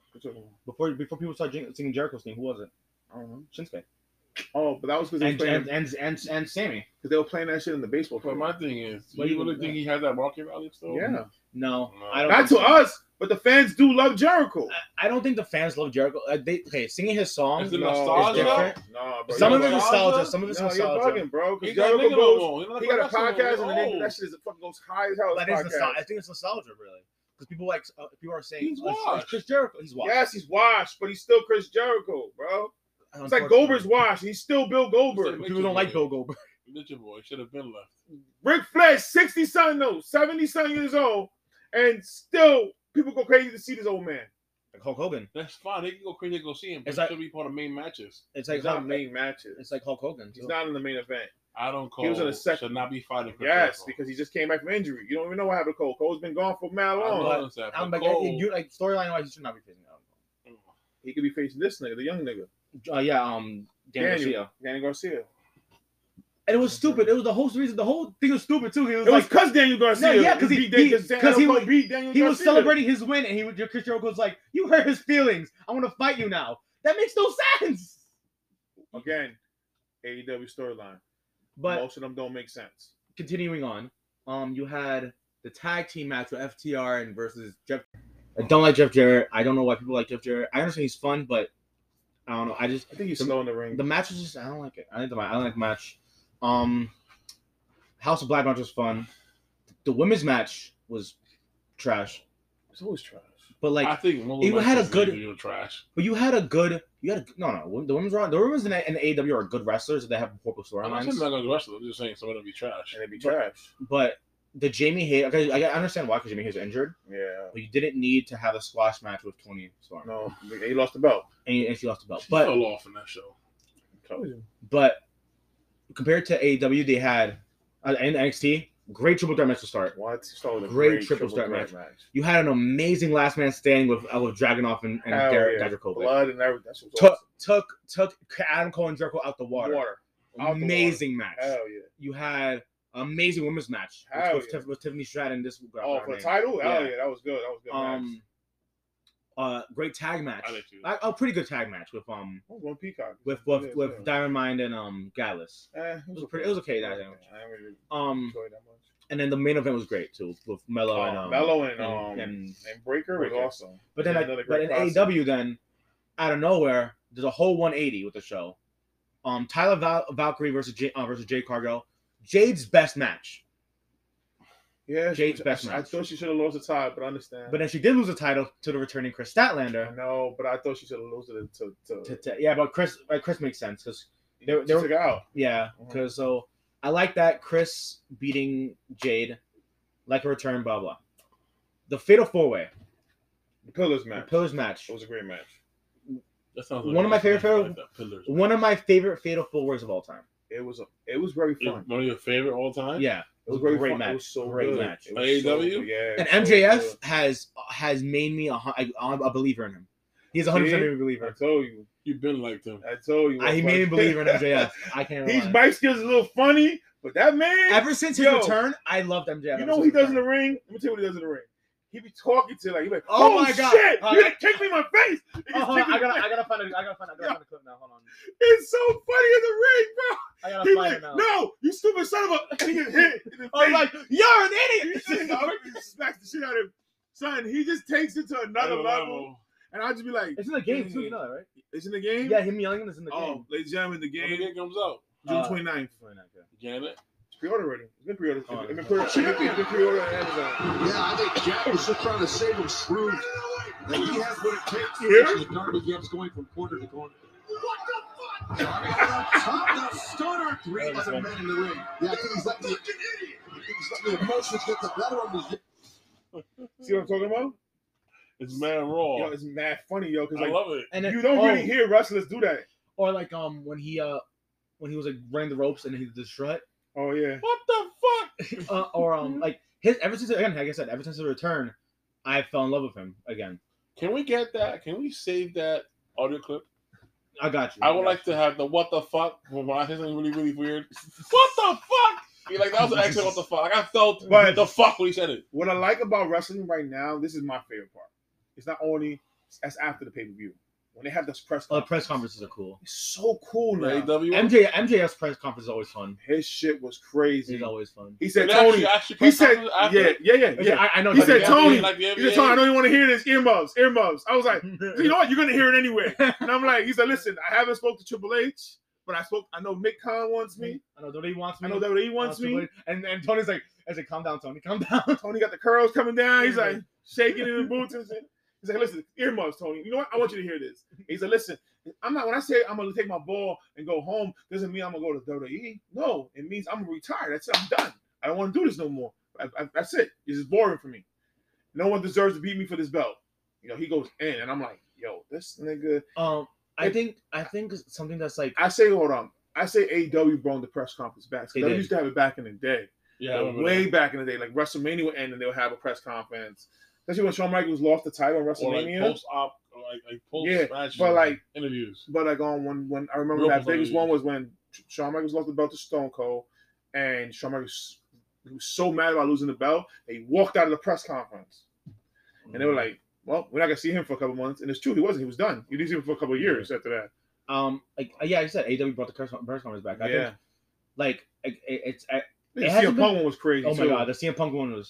Before before people started jing- singing Jericho's theme, who was it? I don't know. Shinsuke. Oh, but that was because they, And were and, playing- and and and Sammy. 'cause they were playing that shit in the baseball But field. my thing is, do What you do you really mean? think he has that market value still? Yeah. No, No. I don't. Not think to so. us, but the fans do love Jericho. I don't think the fans love Jericho. Uh, they okay singing his songs. Is it No, nostalgia? it's different. No, bro. Some you're of it is bugging. nostalgia. Some of it's No, you're nostalgia. bugging, bro. He Because got Jericho nigga no goes. more. He's not He got a wrestler no more. podcast, and the name He's that shit is fucking goes high as hell. But his it's nostal- I podcast. think it's nostalgia, really, because people like uh, people are saying He's uh, it's washed. Chris Jericho. He's washed. Yes, he's washed, but he's still Chris Jericho, bro. It's like Unfortunately. Goldberg's washed. He's still Bill Goldberg. He's People don't like Bill Goldberg. Mitchell boy should have been left. Ric Flair, sixty something, no, seventy something years old, and still people go crazy to see this old man. Like Hulk Hogan. That's fine. They can go crazy to go see him. But It's it like- should be part of main matches. It's like He's not Hulk, in main matches. It's like Hulk Hogan. He's not in the main event. I don't call. He was in a second. Should not be fighting. Chris Yes, Jericho. because he just came back from injury. You don't even know what happened to Cole. Cole's been gone for mad I long. know But it's that, I'm but like, Cole- you like storyline wise, he should not be facing Adam He could be facing this nigga, the young nigga, Cole. Uh, yeah, um, Dan Daniel, Garcia. Danny Garcia. And it was stupid. It was the whole reason. The whole thing was stupid too. He was It like, was because Daniel Garcia. No, yeah, 'cause he- beat he- Dan- 'cause 'cause he Adam was- Cole beat Daniel he was Garcia. celebrating his win, and he was. Chris Jericho was like, "You hurt his feelings. I want to fight you now." That makes no sense. Again, A E W storyline. But Most of them don't make sense. continuing on, um, you had the tag team match with F T R and versus Jeff. I don't like Jeff Jarrett. I don't know why people like Jeff Jarrett. I understand he's fun, but I don't know. I just I think he's the, slow in the ring. the match was just I don't like it. I think the I don't like the match. Um, House of Black match was fun. The women's match was trash, It's always trash. but like, I think most you of my had a sisters good- you were trash. but you had a good. You had a no no. The women's were the women's in, in A E W are good wrestlers. They have horrible I'm not saying storylines. they're not gonna wrestle. I'm just saying some of them be trash. And it'd be But- trash. But the Jamie Hayes, okay, I I understand why because Jamie Hayes is injured. Yeah. But you didn't need to have a squash match with Tony Storm, No, he lost the belt. and, and she lost the belt. She But fell off in that show. Told you. but compared to A E W, they had uh, and N X T great triple threat match to start. What? Start with a Great great, triple triple threat threat match. You had an amazing last man standing with uh, with Dragunov and, and Hell Derek yeah. Dijakovic. Blood and everything. That's what's Took awesome. took took Adam Cole and Jericho out the water. Water. Out the Amazing match. Hell yeah. You had an amazing women's match with, Hell with, yeah. Tiff- with Tiffany Stratton. This Oh, her for the name. title? Hell Yeah. yeah, that was good. That was a good. match. Um, uh, great tag match. I like you. A, a pretty good tag match with um I was going Peacock. with Yeah, with, with yeah. Diamond Mind and um Gallus. Eh, it was pretty- it was okay, that I match. didn't really Um, enjoy it that much. and then the main event was great too with Mello Oh, and um, Mello and, um, and, and, and Breaker, Breaker. was awesome. but then Yeah, like, another but great in A E process. W then out of nowhere there's a whole one eighty with the show. Um, Tyler Val- Valkyrie versus J- uh, versus Jade Cargill. Jade's best match, Yeah, Jade's she, best I, I match. thought she should have lost the title, but I understand. but then she did lose the title to the returning Chris I Statlander. know, but I thought she should have lost it to to. To, to, yeah, but Chris like Chris makes sense because they- they, they they were- took her out. yeah, Mhm. because so I like that Chris beating Jade, like a return, blah blah. The Fatal Four Way, The Pillars the match. Pillars match. It was a great match. That sounds One of my favorite- I like that. Pillars. One of my favorite Fatal Four Ways of all time. It was a. It was very Is fun. one of your favorite all time? Yeah, It was very great fun. match. It was so Great good. match. It was A E W? so good. Yeah. And it was M J F so good. has has made me a, hun- a, a believer in him. He's a hundred percent See? a I believer. told you. You've been like them. I told you. I, he made me a believer in M J F. I can't. His lie. bike skills a little funny, but that man. Ever since his Yo. return, I loved M J F. You ever know what since he his does in the return. ring? Let me tell you what he does in the ring. He be talking to like, he be like, Oh oh, my God. shit, Uh, you didn't kick me in my face. He just Oh, hold on, kicked me I in the gotta, I face. gotta find it. I gotta find, I gotta find the clip now. Hold on. It's so funny in the ring, bro. I He gotta be find like, it now. no, you stupid son of a. And he get hit. In the I was face. like, you're an he idiot. just smacks the shit out of him. Son, he just takes it to another level. And I'll just be like, It's in the game too. You know that, right? it's in the game? Yeah, him yelling is in the Oh, game. ladies and gentlemen, the When the game, game comes out, June Uh, twenty-ninth. Janet. It's pre-order already. It's been pre-ordered. Oh, It's been it's pre-ordered. It's been pre-ordered on Amazon. Yeah, I think Jack was just trying to save him screwed. And he has what it takes. Here? The Darby Gibbs going from corner to corner. What the fuck? Top the stunner. Three That was other fun. men in the ring. Yeah, I think he's letting the, I think he's letting the emotions get the better of his. See what I'm talking about? It's Man Raw. Yo, it's mad funny, yo, because I like love it. And then, you don't oh, really hear wrestlers do that. or like um when he uh when he was like running the ropes and he did the strut, Oh yeah. What the fuck? uh, or um like his ever since again like I said ever since the return, I fell in love with him again. Can we get that? Can we save that audio clip? I got you. I would like to have the what the fuck when I say something really, really weird. What the fuck? Be like, that was an excellent what the fuck. Like, I felt But- the fuck when he said it. What I like about wrestling right now, this is my favorite part. It's not only as after the pay-per-view. When they have this press Oh, the conference. press conferences are cool. It's so cool A E now. W. M J M J F's press conference is always fun. His shit was crazy. It's always fun. He said, They Tony. actually- actually He press said, conference after? yeah, yeah, yeah, yeah. I, I know. He but said, yeah, Tony. Like the N B A? He said, Tony, I don't even want to hear this. Earmuffs, earmuffs. I was like, you know what? You're gonna hear it anyway. And I'm like, he said, listen, I haven't spoke to Triple H, but I spoke. I know Mick Khan wants me. I know W W E wants me. I know W W E wants Uh, me. And and Tony's like, I said, calm down, Tony, calm down. Tony got the curls coming down. He's like shaking in the boots and shit. He's like, listen, earmuffs, Tony. You know what? I want you to hear this. He said, listen, I'm not, when I say I'm going to take my ball and go home, doesn't mean I'm going to go to W W E. No, it means I'm going to retire. That's it. I'm done. I don't want to do this no more. I, I, that's it. This is boring for me. No one deserves to beat me for this belt. You know, he goes in, and I'm like, yo, this nigga. Um, I It- think I think something that's like I say, hold on. I say A E W brought the press conference back. They They did. used to have it back in the day. Yeah, I Like, remember way that. back in the day. Like WrestleMania would end, and they'll have a press conference. Especially when Shawn Michaels lost the title in Or like WrestleMania. post op, like, like post Yeah, match but like- interviews. But like on when when I remember Real that performance. biggest one was when Shawn Michaels lost the belt to Stone Cold, and Shawn Michaels he was so mad about losing the belt, that he walked out of the press conference, and they were like, "Well, we're not gonna see him for a couple months." And it's true, he wasn't. He was done. You didn't see him for a couple of years after that. Um, like yeah, I said A E W brought the press conference back. I yeah, think, like it, it's. I, the it C hasn't M been- Punk one was crazy. oh my too. god, the C M Punk one was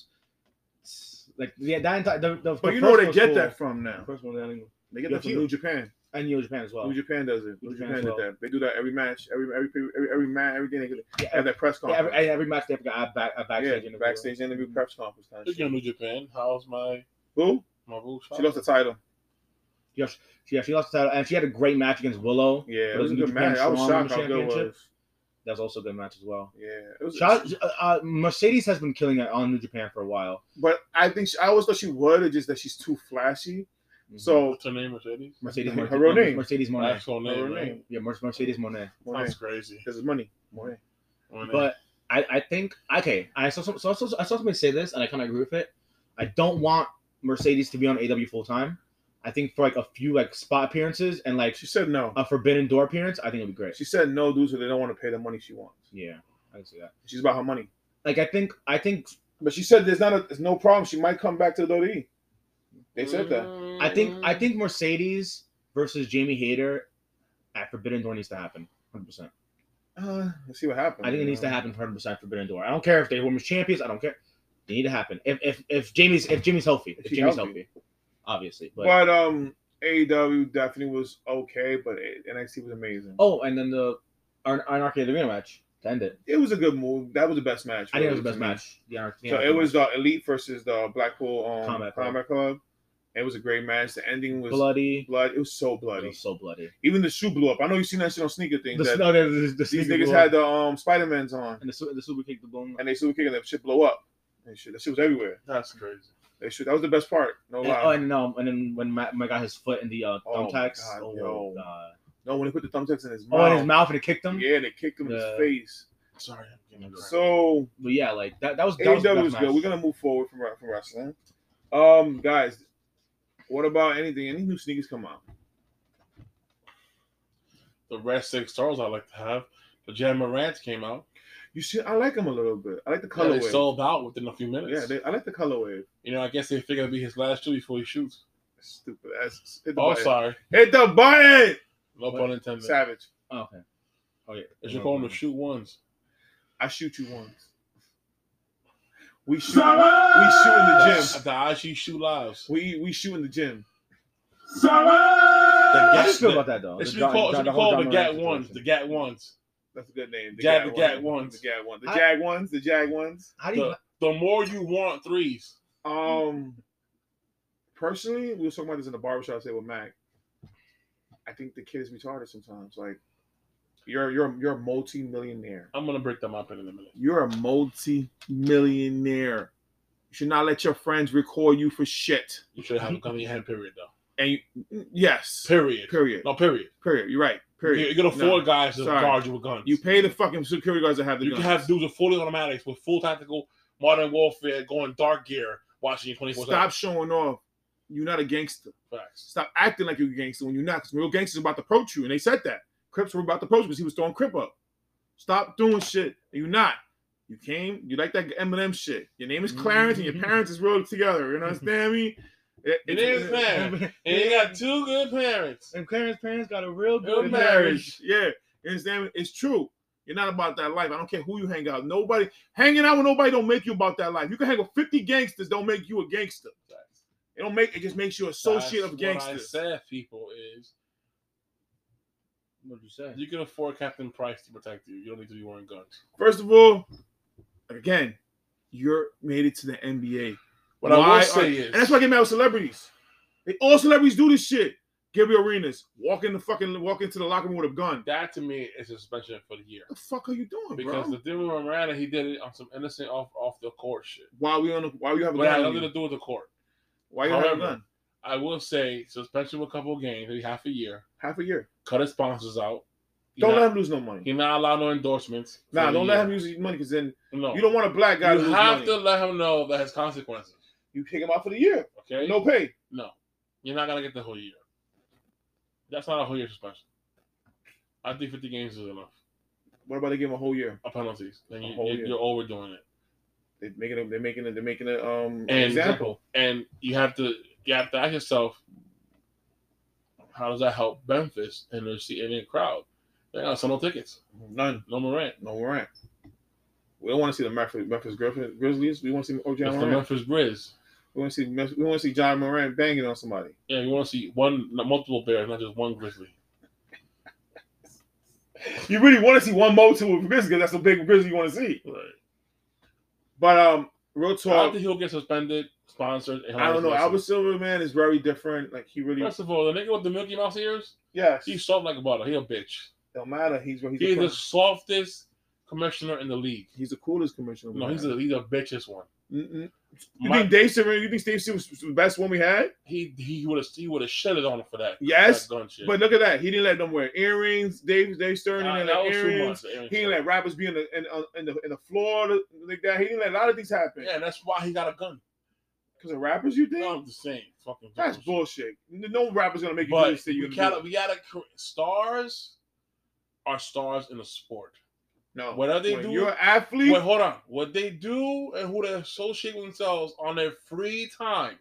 like yeah, that entire. The, the, But the you know where they first get was that cool. from The now. first one, I think, They get Yeah, that from few. New Japan. and New Japan as well. New Japan does it. New New Japan Japan as did well. that. They do that every match, every every every every match, everything. They Yeah, have that press yeah, conference. every, every match they have got a back a Yeah, backstage interview. backstage interview, press conference kind of Speaking shit. of New Japan, how's my Who? my boo? She lost the title. Yeah, she, yeah, she lost the title, and she had a great match against Willow. Yeah, for it was the a New good Japan match. I was Strong shocked how good it Championship. was. That was also a good match as well. Yeah, it was. Shout, uh, uh, Mercedes has been killing it on New Japan for a while. But I think she, I always thought she would. It's just that she's too flashy. So What's her name, Mercedes? Mercedes, her Mer- real name. Mercedes Monet. Actual name, her right? name. Yeah, Mer- Mercedes Monet. Monet. That's crazy. Because it's money. Monet. Monet. But I, I think okay. I saw some, so, so, I saw somebody say this, and I kind of agree with it. I don't want Mercedes to be on A E W full time. I think for like a few like spot appearances and like She said no. a Forbidden Door appearance, I think it'd be great. She said no due to they don't want to pay the money she wants. Yeah, I can see that. She's about her money. Like I think I think But she said there's not a there's no problem. She might come back to the W W E. They said that. I think I think Mercedes versus Jamie Hayter at Forbidden Door needs to happen. one hundred percent. Uh, let's see what happens. I think it needs to happen one hundred percent Forbidden Door. I don't care if they're women's champions. I don't care. They need to happen. If if if Jamie's if Jamie's healthy, if, If she's Jamie's healthy. healthy, obviously. But, But um, A E W definitely was okay, but N X T was amazing. oh, and then the Ar- Anarchy of the Arena match to end it. It was a good move. That was the best match. I think it was really, the best to me. match. The Anarchy. So it was the Elite versus the Blackpool um, Combat Combat, Club. Club. It was a great match. The ending was bloody. blood. It was so It bloody. was so bloody. Even the shoe blew up. I know you've seen that shit on sneaker things. The, that no, the, the, the these sneaker niggas blew had up. the um Spider-Mans on, and the, su- the super kick the blown. and they super kick and that shit blow up. And shit, that shit was everywhere. That's crazy. That shit, that was the best part. No And, lie. oh, and no, and then when Matt, Matt got his foot in the uh, Oh, thumbtacks. God, Oh, yo. God. No, when they put the thumbtacks in his mouth. Oh, in his mouth and it kicked him. Yeah, they kicked him in Yeah. his face. Sorry, I'm getting a cramp. So But yeah, like that. That was that A E was, the W best was good. match. We're gonna move forward from from wrestling. Um, guys, what about anything? Any new sneakers come out? The Red Six Stars I like to have. The Jam Morant came out. You see, I like them a little bit. I like the Yeah, colorway. they sold out within a few minutes. Yeah, they, I like the colorway. You know, I guess they figured it'd be his last shoe before he shoots. Stupid ass. Hit the Oh, button. sorry. Hit the button. No What? pun intended. Savage. Oh, okay. Oh yeah. They should call them the shoot ones. I shoot you once. We shoot. We shoot in the gym. At the I G Shoot Lives. We we shoot in the gym. The How do you Gat- feel the- about that though? It should be John- called, it John- should be whole called the John Gat Moran Ones. The situation. Gat Ones. That's a good name. The Jag- Gat the Gat ones. ones. The Gat ones. The I- Jag ones. The Jag ones. How do you? The, the more you want threes. Um, personally, we were talking about this in the barbershop today with Mac. I think the kid is retarded sometimes. Like, you're you're you're a multi-millionaire. I'm gonna break them up in a minute. You're a multi-millionaire. You should not let your friends record you for shit. You should have a gun in your head, period, though. And you, yes, Period. period, No, period. period. You're right. You, Period. you can afford No, guys to sorry. guard you with guns. You pay the fucking security guards that have the You guns. can have dudes with fully automatics with full tactical modern warfare going dark gear watching you twenty-four Stop seven. showing off. You're not a gangster. Facts. Stop acting like you're a gangster when you're not. Because real gangsters are about to approach you, and they said that. Crips were about to approach because he was throwing Crip up. Stop doing shit, and you're not. You came. You like that Eminem shit. Your name is Clarence, and your parents is real together. You understand me? It, It is Clarence. And you got two good parents. And Clarence' parents got a real Good good marriage. marriage. Yeah, you understand me? It's true. You're not about that life. I don't care who you hang out. with. Nobody hanging out with nobody don't make you about that life. You can hang with fifty gangsters, don't make you a gangster. It don't make it just makes you associate That's of what I gangsters. said, people, is What'd you say? you can afford Captain Price to protect you. You don't need to be wearing guns. First of all, again, you're made it to the N B A. What I Why will say are- is, and that's why I get mad with celebrities. They, all celebrities do this shit. Gabriel Arenas walk in the fucking walk into the locker room with a gun. that to me is a suspension for the year. What the fuck are you doing, Because bro? the thing with Miranda, he did it on some innocent off off the court shit. Why we on? The, why you have a But it had gun? on nothing you? to do with the court. Why you have a However, gun? I will say suspension of a couple of games, maybe half a year. Half a year. Cut his sponsors out. He Don't not, let him lose no money. He not allowed no endorsements. for Nah, the don't year. let him use his money because then No, you don't want a black guy you to lose have money. to let him know that his consequences. You kick him out for the year. Okay, No pay. no, you're not gonna get the whole year. That's not a whole year suspension. I think fifty games is enough. What about they give him a whole year? of penalties. Then A you, whole you, year. you're overdoing it. They're making it. They're making it. They're making it. Um, And example. And you have to you have to ask yourself, how does that help Memphis and the C N A crowd? They got sell no tickets. None. No Morant. No Morant. We don't want to see the Memphis, Memphis Grizzlies. Grizzlies. We want to see O J It's the Morant. Memphis Grizz. We want to see. We want to see John Morant banging on somebody. Yeah, you want to see one, multiple Bears, not just one Grizzly. You really want to see one more to a Grizzly. That's a big Grizzly you want to see. Right. But um, real I don't talk. think he'll get suspended, sponsored. And I don't know. listen. Albert Silver, man, is very different. Like he really. First of all, the nigga with the Milky Mouse ears, Yes. he's soft like a butter. He a bitch. Don't matter. He's he's He's a, the softest commissioner in the league. he's the coolest commissioner. we No, he's had. a he's a bitchest one. Mm-mm. You My- think Dave Silver? You think Steve Silver was the best one we had? he he would have he would have shedded on him for that. Yes, that gun shit. But look at that. He didn't let them wear earrings. Dave Dave Stern Nah, didn't that let was too earrings. much. the earring He didn't shit. let rappers be in the in, uh, in the in the floor like that. He didn't let a lot of these happen. Yeah, that's why he got a gun. Because of rappers, you think? No, I'm just saying, fucking. That's bullshit. No rapper's gonna make you do But this thing. we You're gotta, gonna do. we gotta cre- stars are stars in the sport. No. Whatever they when do- you're an athlete. Wait, hold on. What they do and who they associate with themselves on their free time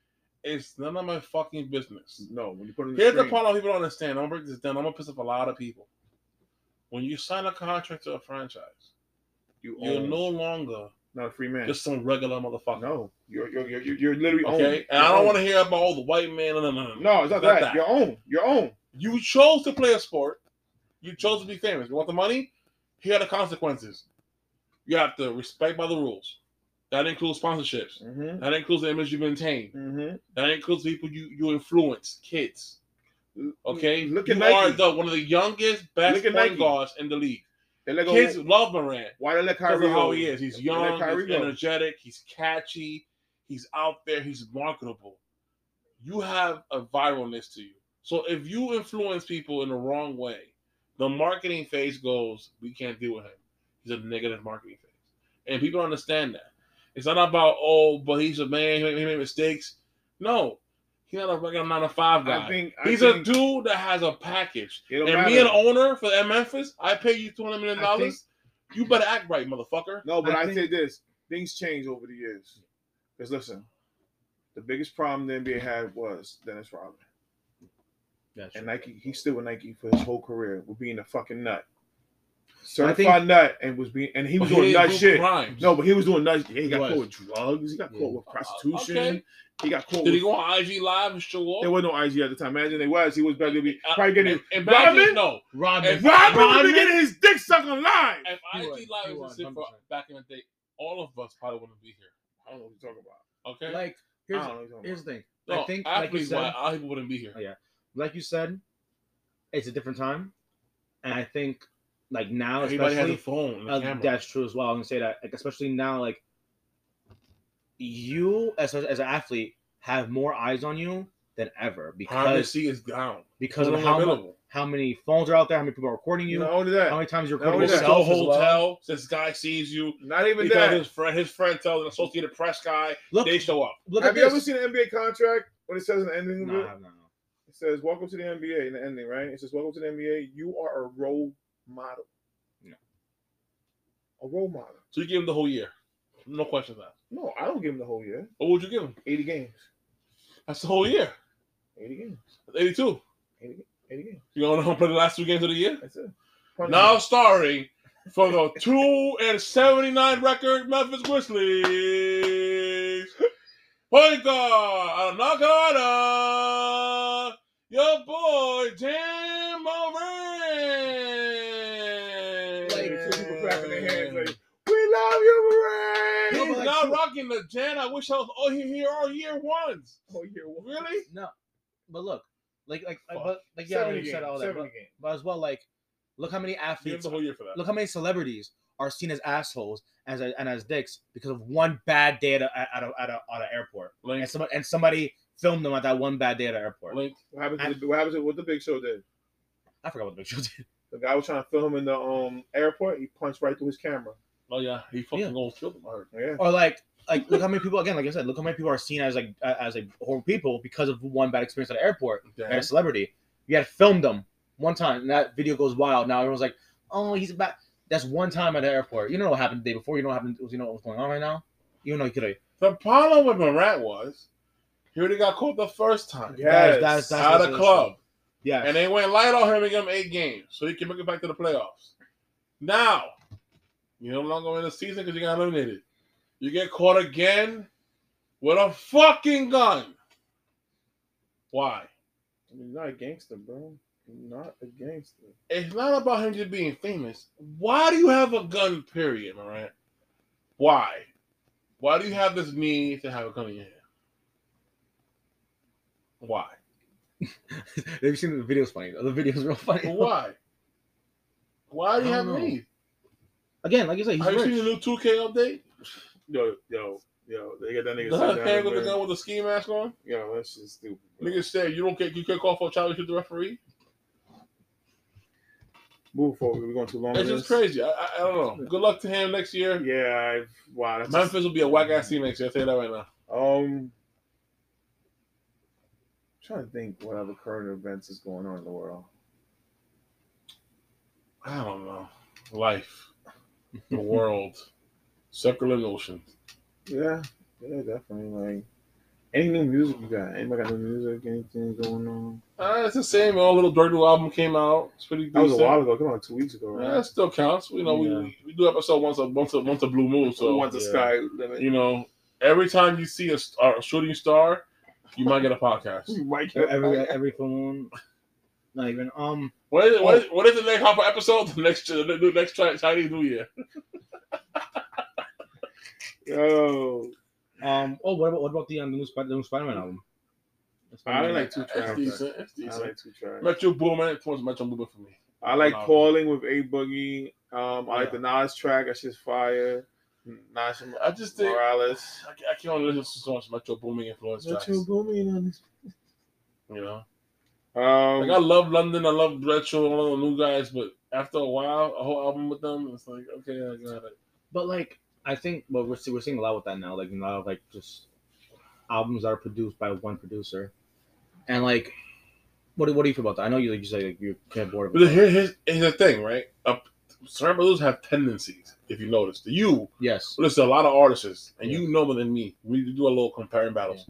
is none of my fucking business. no, when you put it in the Here's the screen, problem people don't understand. I'm gonna break this down. I'm gonna piss off a lot of people. When you sign a contract to a franchise, you you're own, no longer not a free man. just some regular motherfucker. no, you're you're you're, you're literally Okay? own. And I don't want to hear about all the white man. No, no, no, no. No, it's not that. Your own. Your own. You chose to play a sport. You chose to be famous. You want the money? Here are the consequences. You have to respect by the rules. That includes sponsorships. Mm-hmm. That includes the image you maintain. Mm-hmm. That includes people you, you influence, kids. Okay? Look you at Nike. are the, one of the youngest, best Look at point Nike. guards in the league. They let go. Kids love Morant Why they let because Kyrie of how go? he is. He's They let young, Kyrie he's go. energetic, he's catchy, he's out there, he's marketable. You have a viralness to you. So if you influence people in the wrong way, the marketing phase goes, we can't deal with him. He's a negative marketing phase. And people understand that. It's not about, oh, but he's a man, he made, he made mistakes. No. He's not a regular nine to five guy. I think I He's think a dude that has a package. it don't And matter. me, an owner for Memphis, I pay you two hundred million I think- dollars. You better act right, motherfucker. No, but I I, think- say this: things change over the years. Because listen, the biggest problem the N B A had was Dennis Rodman, That's and true. Nike. He still with Nike for his whole career, with being a fucking nut, I certified think- nut, and was being and he was But doing didn't nut do shit. crimes. No, but he was doing nut. Yeah, he got was. caught with drugs. He got Yeah. caught with prostitution. okay. He got caught Did he with. go on I G Live and show off? There was no I G at the time. Imagine they was. He was better to be Uh, probably getting. and Rodman? Rodman? No. Rodman. If- Rodman would Rodman? be getting his dick sucked on live. If He I G would. Live He would, existed for one hundred percent. back in the day, all of us probably wouldn't be here. I don't know what you're talking about. Okay? Like, I here's, don't know what you're talking here's about. the thing. no, I think, like you athletes, said, why our people wouldn't be here. Oh, yeah. like you said, it's a different time, and I think like now, Everybody has a especially, phone and a uh, camera. that's true as well. I'm gonna say that, like especially now, like you as a, as an athlete have more eyes on you than ever because Privacy is down. because of Phones how much, available. how many phones are out there, how many people are recording you, Not only that, how many times you're Not recording only that. Go yourself as well. hotel. This guy sees you. not even Because that. his friend, his friend tells an Associated Press guy, Look, they show up. look Have at you this. ever seen an N B A contract when it says in the ending of No, it? I have not. No. It says, "Welcome to the N B A" in the ending, right? It says, "Welcome to the N B A. You are a role model." No. A role model. So you give him the whole year. No questions asked. No, I don't give him the whole year. What would you give him? eighty games. That's the whole year. eighty games. That's eighty-two. eighty, eighty games. You going to play the last two games of the year? That's it. Now starring for the two and seventy-nine record Memphis Grizzlies. Point guard, Nakata, your boy Jim Moran. Like, two people clapping their hands like, "We love you, Moran." He's No, but like, not two- rocking the Jan. I wish I was oh here here all year ones. Oh, year one. Really? No, but look, like like Fuck. but like yeah, seventy you said games, all that, seventy but, games. but as well, like look how many Give him athletes, the whole year for that. look how many celebrities are seen as assholes as a, and as dicks because of one bad day at a at a at, a, at an airport, Link, and somebody and somebody filmed them at that one bad day at an airport. link. What happens? To the, what happens? To what the Big Show did? I forgot what the big show did. The guy was trying to film him in the um airport. He punched right through his camera. Oh yeah, he fucking Yeah. gonna kill them. I heard. Yeah. Or like like look how many people again, like I said, look how many people are seen as like uh, as like horrible people because of one bad experience at an airport. Damn. And a celebrity, you had filmed them one time, and that video goes wild. Now everyone's like, "Oh, he's bad." That's one time at the airport. You know what happened the day before. You know what happened. You know what's going on right now. You know you could have. The problem with Morant was he already got caught the first time. Yes. That's- that's- out that's of the club. Yeah. And they went light on him and gave him eight games so he can make it back to the playoffs. Now, you no longer in the season because you got eliminated. You get caught again with a fucking gun. Why? He's not a gangster, bro. He's not a gangster. It's not about him just being famous. Why do you have a gun, period, Morant? Why? Why do you have this need to have a gun in your hand? Why? Have you seen the videos? Funny. The videos real funny. Why? Why do you I have don't a know. need? Again, like you said, he's Have you rich. seen the new two K update? Yo, yo, yo, they got that nigga The sitting down guy with the there. gun with the ski mask on? Yo, that's just stupid. bro. Nigga said you don't get you can't call for a challenge to the referee. Move forward. We're going too long. It's with just this. crazy. I, I, I don't know. Good luck to him next year. Yeah, I've, wow. That's Memphis will be a whack ass team next year. I'll tell you that right now. just, um, I'm trying to think what other current events is going on in the world. I don't know. Life, the world, circular notions. Yeah, yeah, definitely. Like, any new music you got? Anybody got new music? Anything going on? Uh, it's the same. All little Dirty Little album came out. It's pretty That was a decent. while ago. Come on, two weeks ago, right? Yeah, it still counts. You know, Yeah. we, we do episode once a once a once a blue moon. So Once the yeah. sky limit. you know, every time you see a, st- a shooting star, you might get a podcast. You might get every every full moon. Not even. Um. What is, what is, what is the next half episode? The next the, the next Chi- Chinese New Year. Yo, Um. Oh, what about what about the um, the new, Spider- the new Spider-Man album? The I Spider-Man- like two It's tracks. decent. It's I decent. like two tracks. Metro Boomin. Too much Metro Boomin for me. I like Wow. Calling with A Boogie. Um, I like Yeah. the Nas track. That's just fire. Nas I just think Morales. I, I can't only listen to so much Metro Boomin influence tracks. Metro Boomin. You know, Um, like I love London. I love Retro. All the new guys, but after a while, a whole album with them, it's like okay, I got it. But like, I think well, we're see- we're seeing a lot with that now. Like a lot of like just albums that are produced by one producer, and like, what do what do you feel about that? I know you like you say like you're kind of bored of But it. here, here's, here's the thing, right? Uh, certain producers have tendencies. If you notice, you Yes. listen to a lot of artists, and Yeah. you know more than me. We do a little comparing battles.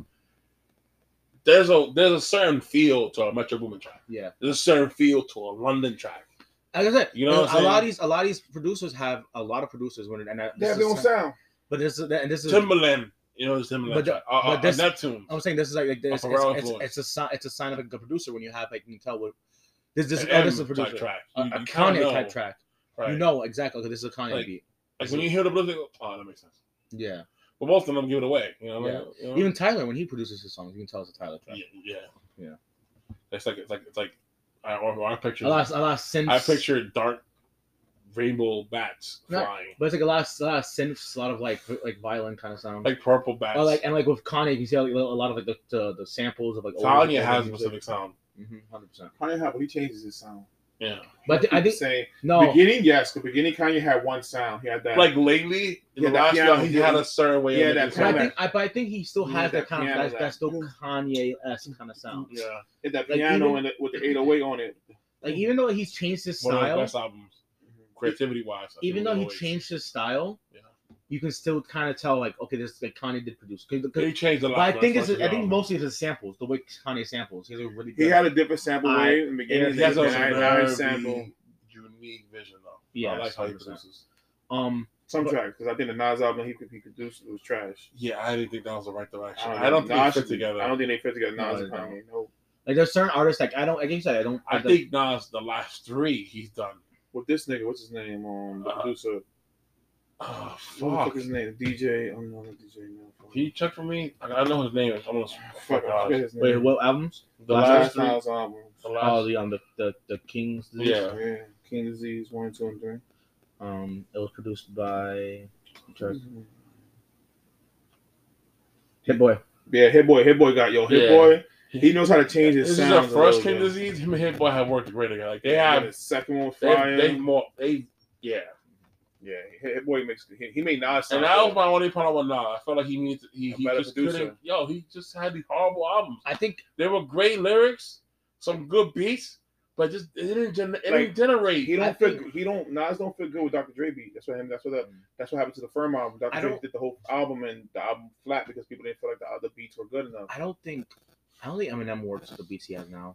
There's a there's a certain feel to a Metro Boomin track. Yeah. There's a certain feel to a London track. Like I said, You know what I'm a lot saying? of these a lot of these producers have a lot of producers when and I, they this have their own is, sound. but this is and this is Timberland, you know, it's Timberland But the- track. Uh, but uh, this- Neptune. I'm saying this is like, like this, A it's, Pharrell it's, influence. it's a sign it's a sign of a good producer when you have like you can tell what this this, An oh, this is a M producer type track. a, You- a you kinda Kanye know, type track. Right. You know exactly because this is a Kanye Like- beat. Like when you hear the blues, you go, oh, that makes sense. Yeah. But most of them give it away. You know, Yeah. like, you know? Even Tyler when he produces his songs, you can tell it's a Tyler track. yeah, yeah, Yeah. It's like it's like it's like I or, or I picture A lot, a lot of synths. I picture dark rainbow bats Not- flying, but it's like a lot, of, a lot of synths, a lot of like like violin kind of sound. like purple bats. Or like and like with Kanye, you can see like, a lot of like the, the, the samples of like Kanye has a specific sound. Mm-hmm, Hundred percent. Kanye had, but he changes his sound. Yeah, But I think saying no. beginning, yes, the beginning Kanye had one sound. He had that. like lately in Yeah, the that last piano, year, he yeah, had a certain way. yeah, of that making But I sound. think I, but I think he still Yeah, has that, that kind of piano, that's, that- that's still Kanye esque kind of sound. Yeah, Hit that like, piano even- and the, with the eight oh eight on it. Like even though he's changed his one of his style, best albums, creativity wise. even though he changed his style, Yeah. you can still kind of tell like okay, this is like Kanye did produce. 'Cause- 'cause- he changed a lot. but I from think his it's first I think album. mostly it's his samples, the way Kanye samples. He has a really He good. had a different sample I- way in the beginning. he has a and now- now very his sample unique vision though. Yeah, I like how he one hundred percent. produces. um. some but- tracks because I think the Nas album he he produced it was trash. Yeah, I didn't think that was the right direction. don't I don't, know. think Nas they fit should be- together. I don't think they fit together. No, Nas they and Kanye. No. Like there's certain artists like I don't like you said I don't I like, think Nas, the last three he's done. With this nigga, what's his name? Um, the Uh, producer. Oh What the fuck fuck! is his name? D J. I'm not a D J now. Can you check for me? I, I know his name. I'm gonna Fuck, I forget his name. wait what albums? The Last last Last three. Nas album. The Oh last. the um the the, the Kings. Yeah. Yeah. King Disease one, two, and three. Um, it was produced by Hit Boy. Yeah, Hit Boy. Hit Boy got yo. Hit Yeah. Boy. He knows how to change his This is sound. the first King Disease. Him and Hit Boy have worked great together. Like they have. The second one was They, fire. they more. They yeah. Yeah, Hit Boy makes he, he made Nas sound And that was good. my only problem with Nas. I felt like he needed. To, he A he better just producer. couldn't. Yo, he just had these horrible albums. I think They were great lyrics, some good beats, but just it didn't, gener- it Like, didn't generate. He I don't fit. think- He don't. Nas don't fit good with Doctor Dre beat. That's what him. That's what that. That's what happened to the Firm album. I Doctor Dre don't- did the whole album, and the album flat because people didn't feel like the other beats were good enough. I don't think I don't think Eminem works with the beats he has now.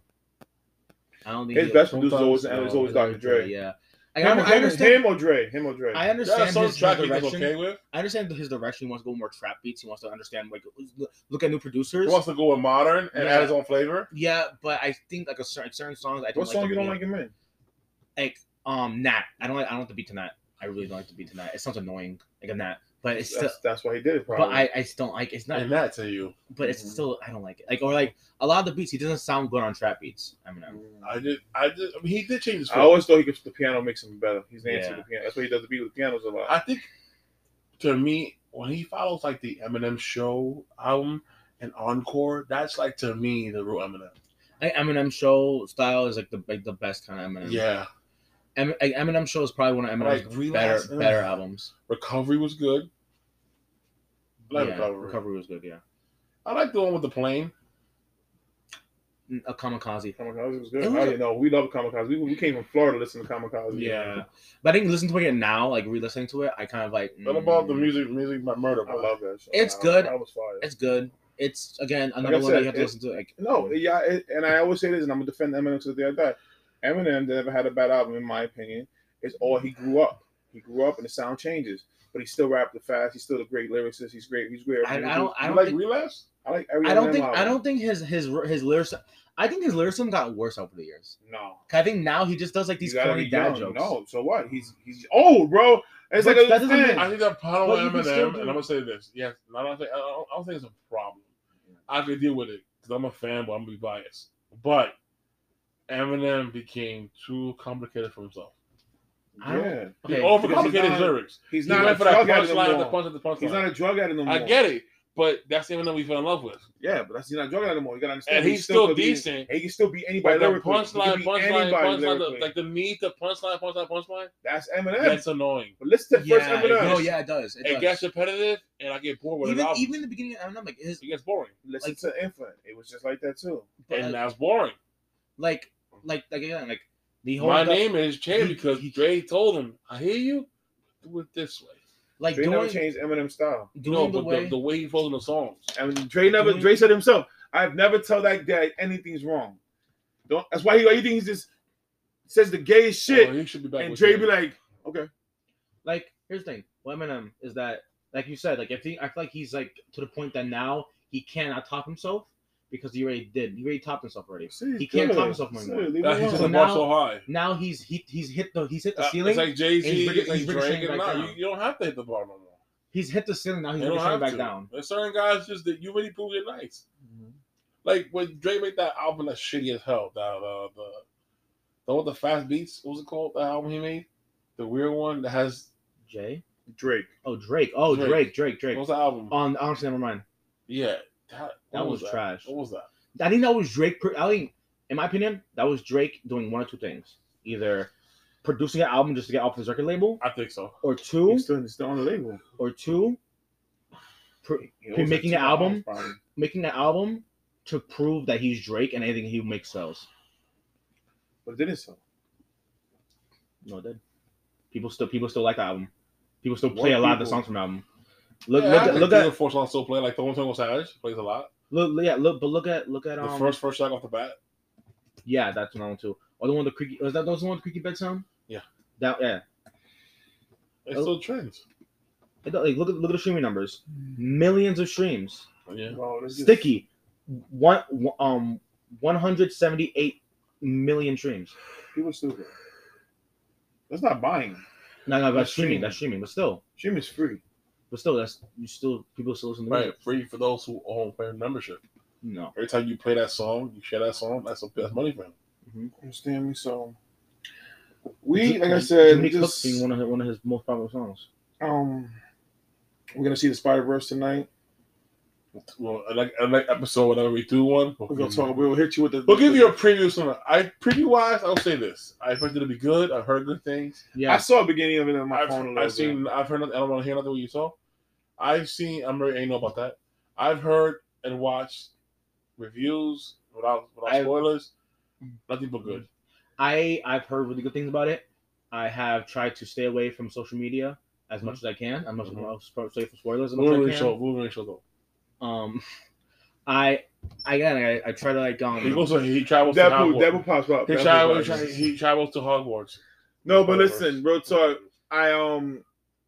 I don't think His he- best producer is always, Sometimes, is always no, Doctor Dre. Yeah, I, Him, I him, understand. him or Dre. Him or Dre. I Yeah, understand some his, his track he was direction. okay with. I understand his direction. He wants to go more trap beats. He wants to understand like look at new producers. He wants to go with modern and Yeah. add his own flavor. Yeah, but I think like a certain certain songs I don't What like song the you don't video. like him in? Like um Nat. I don't like I don't like the beat to Nat. I really don't like the beat to Nat. It sounds annoying like a Nat, but it's still. That's, that's why he did it. Probably. But I, I still don't like it's not. And that to you, But it's Mhm. still I don't like it. Like or like a lot of the beats he doesn't sound good on trap beats. Eminem. I did. I did. I mean, he did change his. I flow. always thought he could. The piano makes him better. He's the answer Yeah. to the piano. That's what he does. The beat with pianos a lot. I think to me, when he follows like the Eminem Show album and Encore, that's like to me the real Eminem. Like Eminem show style is like the like the best kind of Eminem. Yeah, Em, like, Eminem show is probably one of Eminem's Like, Relapse, better ugh. better albums. Recovery was good. I like yeah, Recovery. Recovery was good. Yeah, I like the one with the plane. N- a Kamikaze. Kamikaze was good. It was oh, a- you know, we love Kamikaze. We, we came from Florida to listen to Kamikaze. Yeah, but I think listening to it now, like re-listening to it, I kind of like. What about the mm, music? Music by Murder. I love that. Show. It's That good. That was fire. It's good. It's again Like another I one that said, you have to it- listen to. Like No, yeah, it, and I always say this, and I'm gonna defend Eminem to the other day. Eminem never had a bad album, in my opinion. It's all he grew up. He grew up, and the sound changes, but he still rapped it fast. He's still a great lyricist. He's great. He's great. I, everything I he don't. do. I You don't like think. Relapse? I like every I don't Eminem think. I album. don't think his his his lyrics. I think his lyricism got worse over the years. No. 'Cause I think now he just does like these You gotta corny be dad young. jokes. No, so what? He's he's old, bro. It's But like a that doesn't thing. mean- I think the problem But you with can still Eminem, do- and I'm gonna say this. Yes, I don't think I don't, I don't think it's a problem. I could deal with it because I'm a fan, but I'm gonna be biased. But Eminem became too complicated for himself. I don't- Yeah. He Okay, overcomplicated because he's his not- lyrics. He's He not went a for that drug addict punchline no after more. punch after punchline. He's not a drug addict no more. I get it, but that's the Eminem we fell in love with. Yeah, but that's he's not a drug addict no more. You gotta understand. And he he's still could be- decent. He can still be anybody But the lyrically. He punchline, can be punchline, anybody punchline, the, lyrically. like the need to punchline, punchline, punchline. That's Eminem. That's annoying. But listen to first Yeah, Eminem. no, yeah, it does. It, It does. gets repetitive, and I get bored with even it. even in the beginning of Eminem, like his It gets boring, Listen like- to Infinite. It was just like that too. and that's boring. like like like again like the whole My the- name is changed he- because he- Dre told him, "I hear you. Do it this way." like Dre never doing changed Eminem's style. doing No, the but way the, the way he flows in the songs. I mean, Dre never. Doing- Dre said himself, "I've never tell that guy anything's wrong." Don't. That's why he. He thinks he just says the gayest shit, Oh, he should be back. and with Dre Dre. be like, "Okay." like here's the thing. With Eminem is that like you said like I think I feel like he's like to the point that now he cannot top himself because he already did. He already topped himself already. See, He can't good. top himself no See, more. leave That- him he's alone. the bar now- so high. Now he's he he's hit the he's hit the Uh, ceiling. It's like Jay Z, and he's it's like he's Drake, ricocheting and back nah, down. you, you don't have to hit the bar no more. He's hit the ceiling. Now he's You don't ricocheting have back to. down. There's certain guys just that you really prove you're nice. Like when Dre made that album that's shitty as hell. That uh, the the one with the fast beats. What was it called? The album he made, the weird one that has. Jay. Drake. Oh Drake. Oh Drake. Drake. Drake. Drake. What was the album? On honestly, never mind. yeah, that, That what was trash. What was that? I think that was Drake. pro- I think, in my opinion, that was Drake doing one or two things: either producing an album just to get off his record label, I think so. or two, He's still, he's still on the label. or two, pr- He always making had an two album, albums, probably. making an album to prove that he's Drake and anything he makes sells. But it didn't sell. No, it did. People still, people still like the album. People still What play a lot of the people? songs from the album. Look, yeah, look, I at, think look three at, or four songs still play. Like the one song with Savage plays a lot. look, yeah, look, but look at, look at, The um, first first track off the bat. yeah, that's another one too. Or the one with the creaky, was that those one with the creaky bed sound? Yeah. That, yeah. It Oh. still trends. It, like, look at, look at the streaming numbers. Millions of streams. Yeah. Bro, this is- Sticky, one um one hundred seventy eight million streams. People stupid. That's not buying. No, no, that's That's streaming. streaming. That's streaming. But still, Stream is free. but still, that's you still people still listen to Right, music. free for those who own player membership. No, Every time you play that song, you share that song. That's a, that's money for him. Understand me? So we, like I said, Jimmy we Cook just being one of his, one of his most popular songs. um, we're gonna see the Spider Verse tonight. Well, I like I like episode whenever we do one. We're gonna talk. We'll hit you with the. We'll give you a preview soon. I preview wise, I'll say this. I expect it to be good. I've heard good things. I Yeah, saw a beginning of it on my I've, phone a little I've seen. I've heard. Nothing, I don't want to hear nothing what you saw. I've seen. I'm very ain't know about that. I've heard and watched reviews without without I've- spoilers. Nothing but good. I I've heard really good things about it. I have tried to stay away from social media as much as I can. I'm not Mhm. going to stay from spoilers as much as I Wolverine can. show. Wolverine show though. Um, I again I, I try to like um. He goes. To, he travels to Deadpool, Hogwarts. Deadpool pops up. He, Deadpool travels, pops up. he travels to Hogwarts. No, but Spider-Verse. listen, real talk. I um,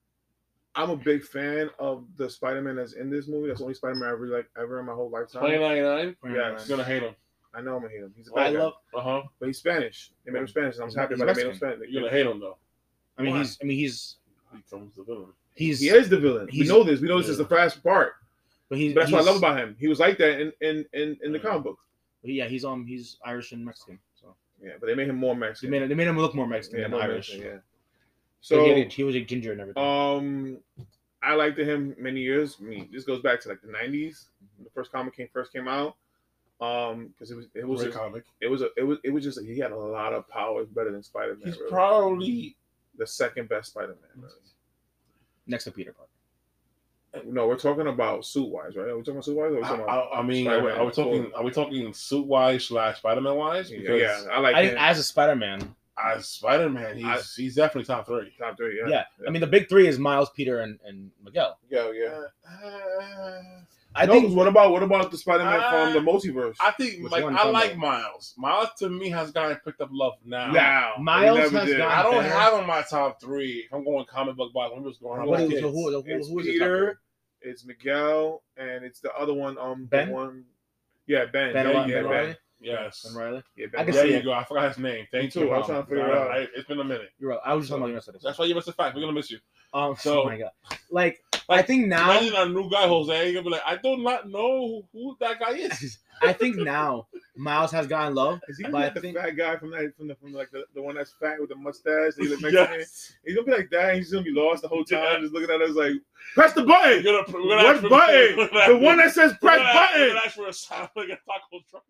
I'm a big fan of the Spider-Man that's in this movie. That's the only Spider-Man I really like ever in my whole lifetime. twenty ninety-nine. Yes. You're gonna hate him. I know I'm gonna hate him. He's a I bad guy, love. Uh huh. but he's Spanish. They made him Spanish, and I'm He's- happy he's about they made him Mexican. Spanish. You're gonna hate him though. I mean Why? he's. I mean he's. He becomes the villain. He's. He is the villain. We He's- know this. We know this is the fast part. But he's. But that's what I he's- love about him. He was like that in in in, in the Yeah. comic book. Yeah, he's um he's Irish and Mexican. So Yeah, but they made him more they Mexican. made they made him look more Mexican yeah, than more Irish. Mexican, yeah. So So he, had- he was like ginger and everything. um, I liked him many years. I mean, this goes back to like the nineties. When the first comic came first came out. Um, because it was it was Great a, comic. it was a, it was it was just he had a lot of powers better than Spider Man. He's really. probably the second best Spider Man. Really. Next to Peter Parker. No, we're talking about suit wise, right? Are we talking about suit wise? Or are we I, talking about I, I mean, are we, Spider-Man are we talking? before? Are we talking suit wise slash Spider Man wise? yeah, Because yeah, I like I him. think as a Spider-Man, as Spider Man, he's I- he's definitely top three. Top three, yeah. yeah. I mean, the big three is Miles, Peter, and, and Miguel. yeah, yeah. Uh, I no, think what about what about the Spider Man Uh, from the multiverse? I think Which like one, I Tom? like Miles. Miles to me has gotten picked up love now. now, Miles He never has did. gotten- I don't better. have him in my top three. If I'm going comic book box, I'm just going. What What on is- is so it? who- who- It's who is the Peter, it's Miguel, and it's the other one. Um, Ben? The one, yeah, Ben. Ben, yeah, Riley, yeah, Ben Ben. Riley. Yes. Ben Riley. Yeah, I Ben. can There see you it. go. I forgot his name. Thank too. you. I was trying to figure it out. I- It's been a minute. You're right. I was just talking about yesterday. That's why you missed the fact. We're gonna miss you. Um, So- oh my god. Like, I Like, think now. Imagine a new guy, Jose. You're gonna be like, I do not know who that guy is. I think now Miles has gotten love. Is he gonna But be I like the think- fat guy from that from the from like the, the one that's fat with the mustache? He look Mexican. Yes. He's gonna be like that. He's gonna be lost the whole time, Yeah. just looking at us like, press the We're button. gonna, we're gonna What ask for- button? we're gonna- The one that says we're press gonna ask- We're button. gonna ask for a sound like a taco truck.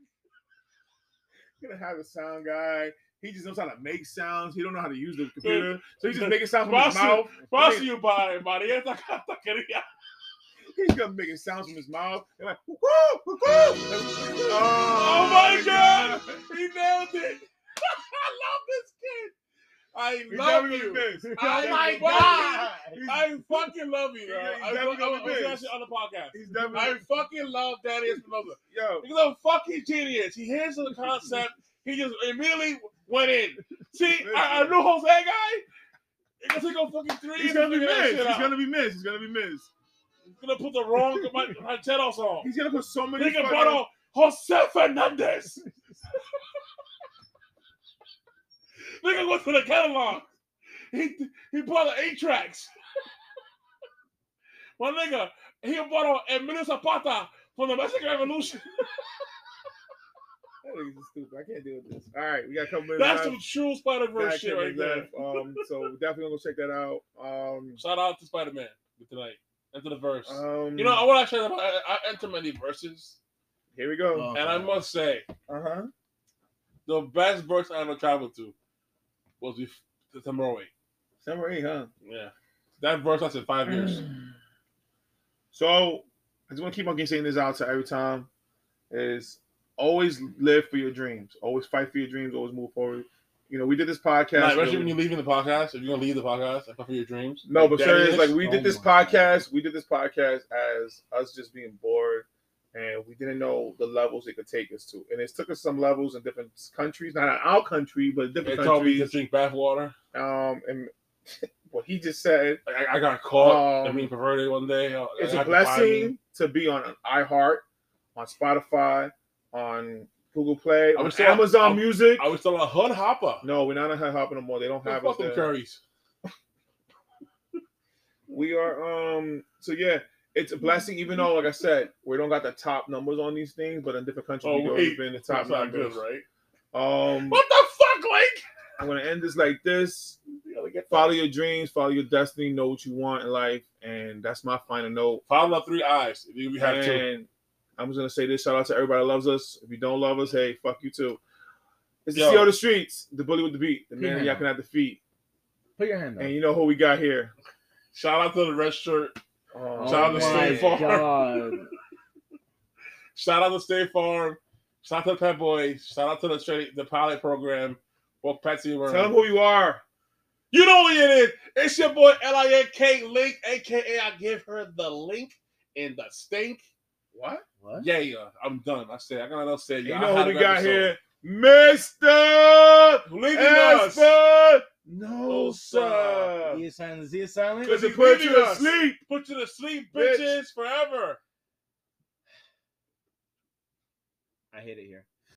He's gonna have a sound guy. He just knows how to make sounds. He don't know how to use the computer, so he's just making sounds from his Boston- mouth. Brought to you by Maria Taqueria. He's gonna make sounds from his mouth. They're like, woo, woo, woo. Oh, Oh my God. He nailed it. I love this kid. I He's love never you. gonna miss. Oh my He's God. never- I fucking love you, bro. He's I, I, never I, gonna I was miss. actually on the podcast. He's never. I fucking love Danny Espinosa. Yo, He's a fucking genius. He hears the concept. He just immediately went in. See, I, I knew Jose guy. It gonna take him fucking three he's years gonna to be figure that missed. shit He's out. gonna be missed. He's gonna be missed. He's gonna put the wrong Ranchero song. He's gonna put so many. Nigga fucking- brought on Jose Fernandez. Nigga went to the catalog. He he bought the eight tracks. My nigga, he bought on Emilio Zapata from the Mexican Revolution. That nigga's just stupid. I can't deal with this. All right, we got a couple minutes That's left. some true Spider Got Verse a shit couple right minutes there. left. Um, so definitely gonna go check that out. Um, Shout out to Spider Man tonight. Into the verse. um, You know, I want to say that I, I enter many verses, here we go. Oh. and I must say, Uh huh. the best verse I ever traveled to was with September eighth. Summer eight, huh? Yeah. That verse lasted five years. So I just want to keep on saying this out to every time: is always live for your dreams, always fight for your dreams, always move forward. You know, we did this podcast. Nah, especially when you're leaving the podcast. If you're gonna leave the podcast, and for your dreams. No, but That serious, is- like we did Oh this my podcast. We did this podcast as us just being bored, and we didn't know the levels it could take us to. And it took us some levels in different countries, not in our country, but They different told me to countries. drink bath water. Um, and what he just said, I, I got caught. Um, I mean, perverted one day. I- it's I a had to find me. blessing to be on iHeart, on Spotify, on Google Play, I on was still- Amazon I- Music. I was still a hood hopper. No, we're not on Hot no more. They don't have us Fuck them there. curries. We are um so yeah, it's a blessing, even though like I said, we don't got the top numbers on these things, but in different countries Oh, we go wait. in the top That's not numbers. good, right? Um What the fuck, Link? I'm gonna end this like this. You gotta get Follow your dreams, follow your destiny, know what you want in life, and that's my final note. Follow the three eyes. If you have two. And I'm just gonna say this, shout out to everybody that loves us. If you don't love us, hey, fuck you too. It's the Yo. C O the streets, the bully with the beat, the man Yeah. yakking at the feet. Put your hand up. And you know who we got here. Shout out to the red shirt. Oh, Shout out to State Farm. God. Shout out to State Farm. Shout out to the Pet Boys. Shout out to the tra- the pilot program. Well, Patsy Vernon. Tell them who you are. You know what it is. It's your boy L I N K Link, a k a. I give her the link in the stink. What? What? Yeah, yeah. I'm done. I said, I gotta know say. You I know had who we an got episode. here? Mister Leaving us. Esper. No, No, sir. sir. He is silent. He is silent. Because he he's put you leaving to us. sleep. Put you to sleep, Bitch. bitches, forever. I hate it here.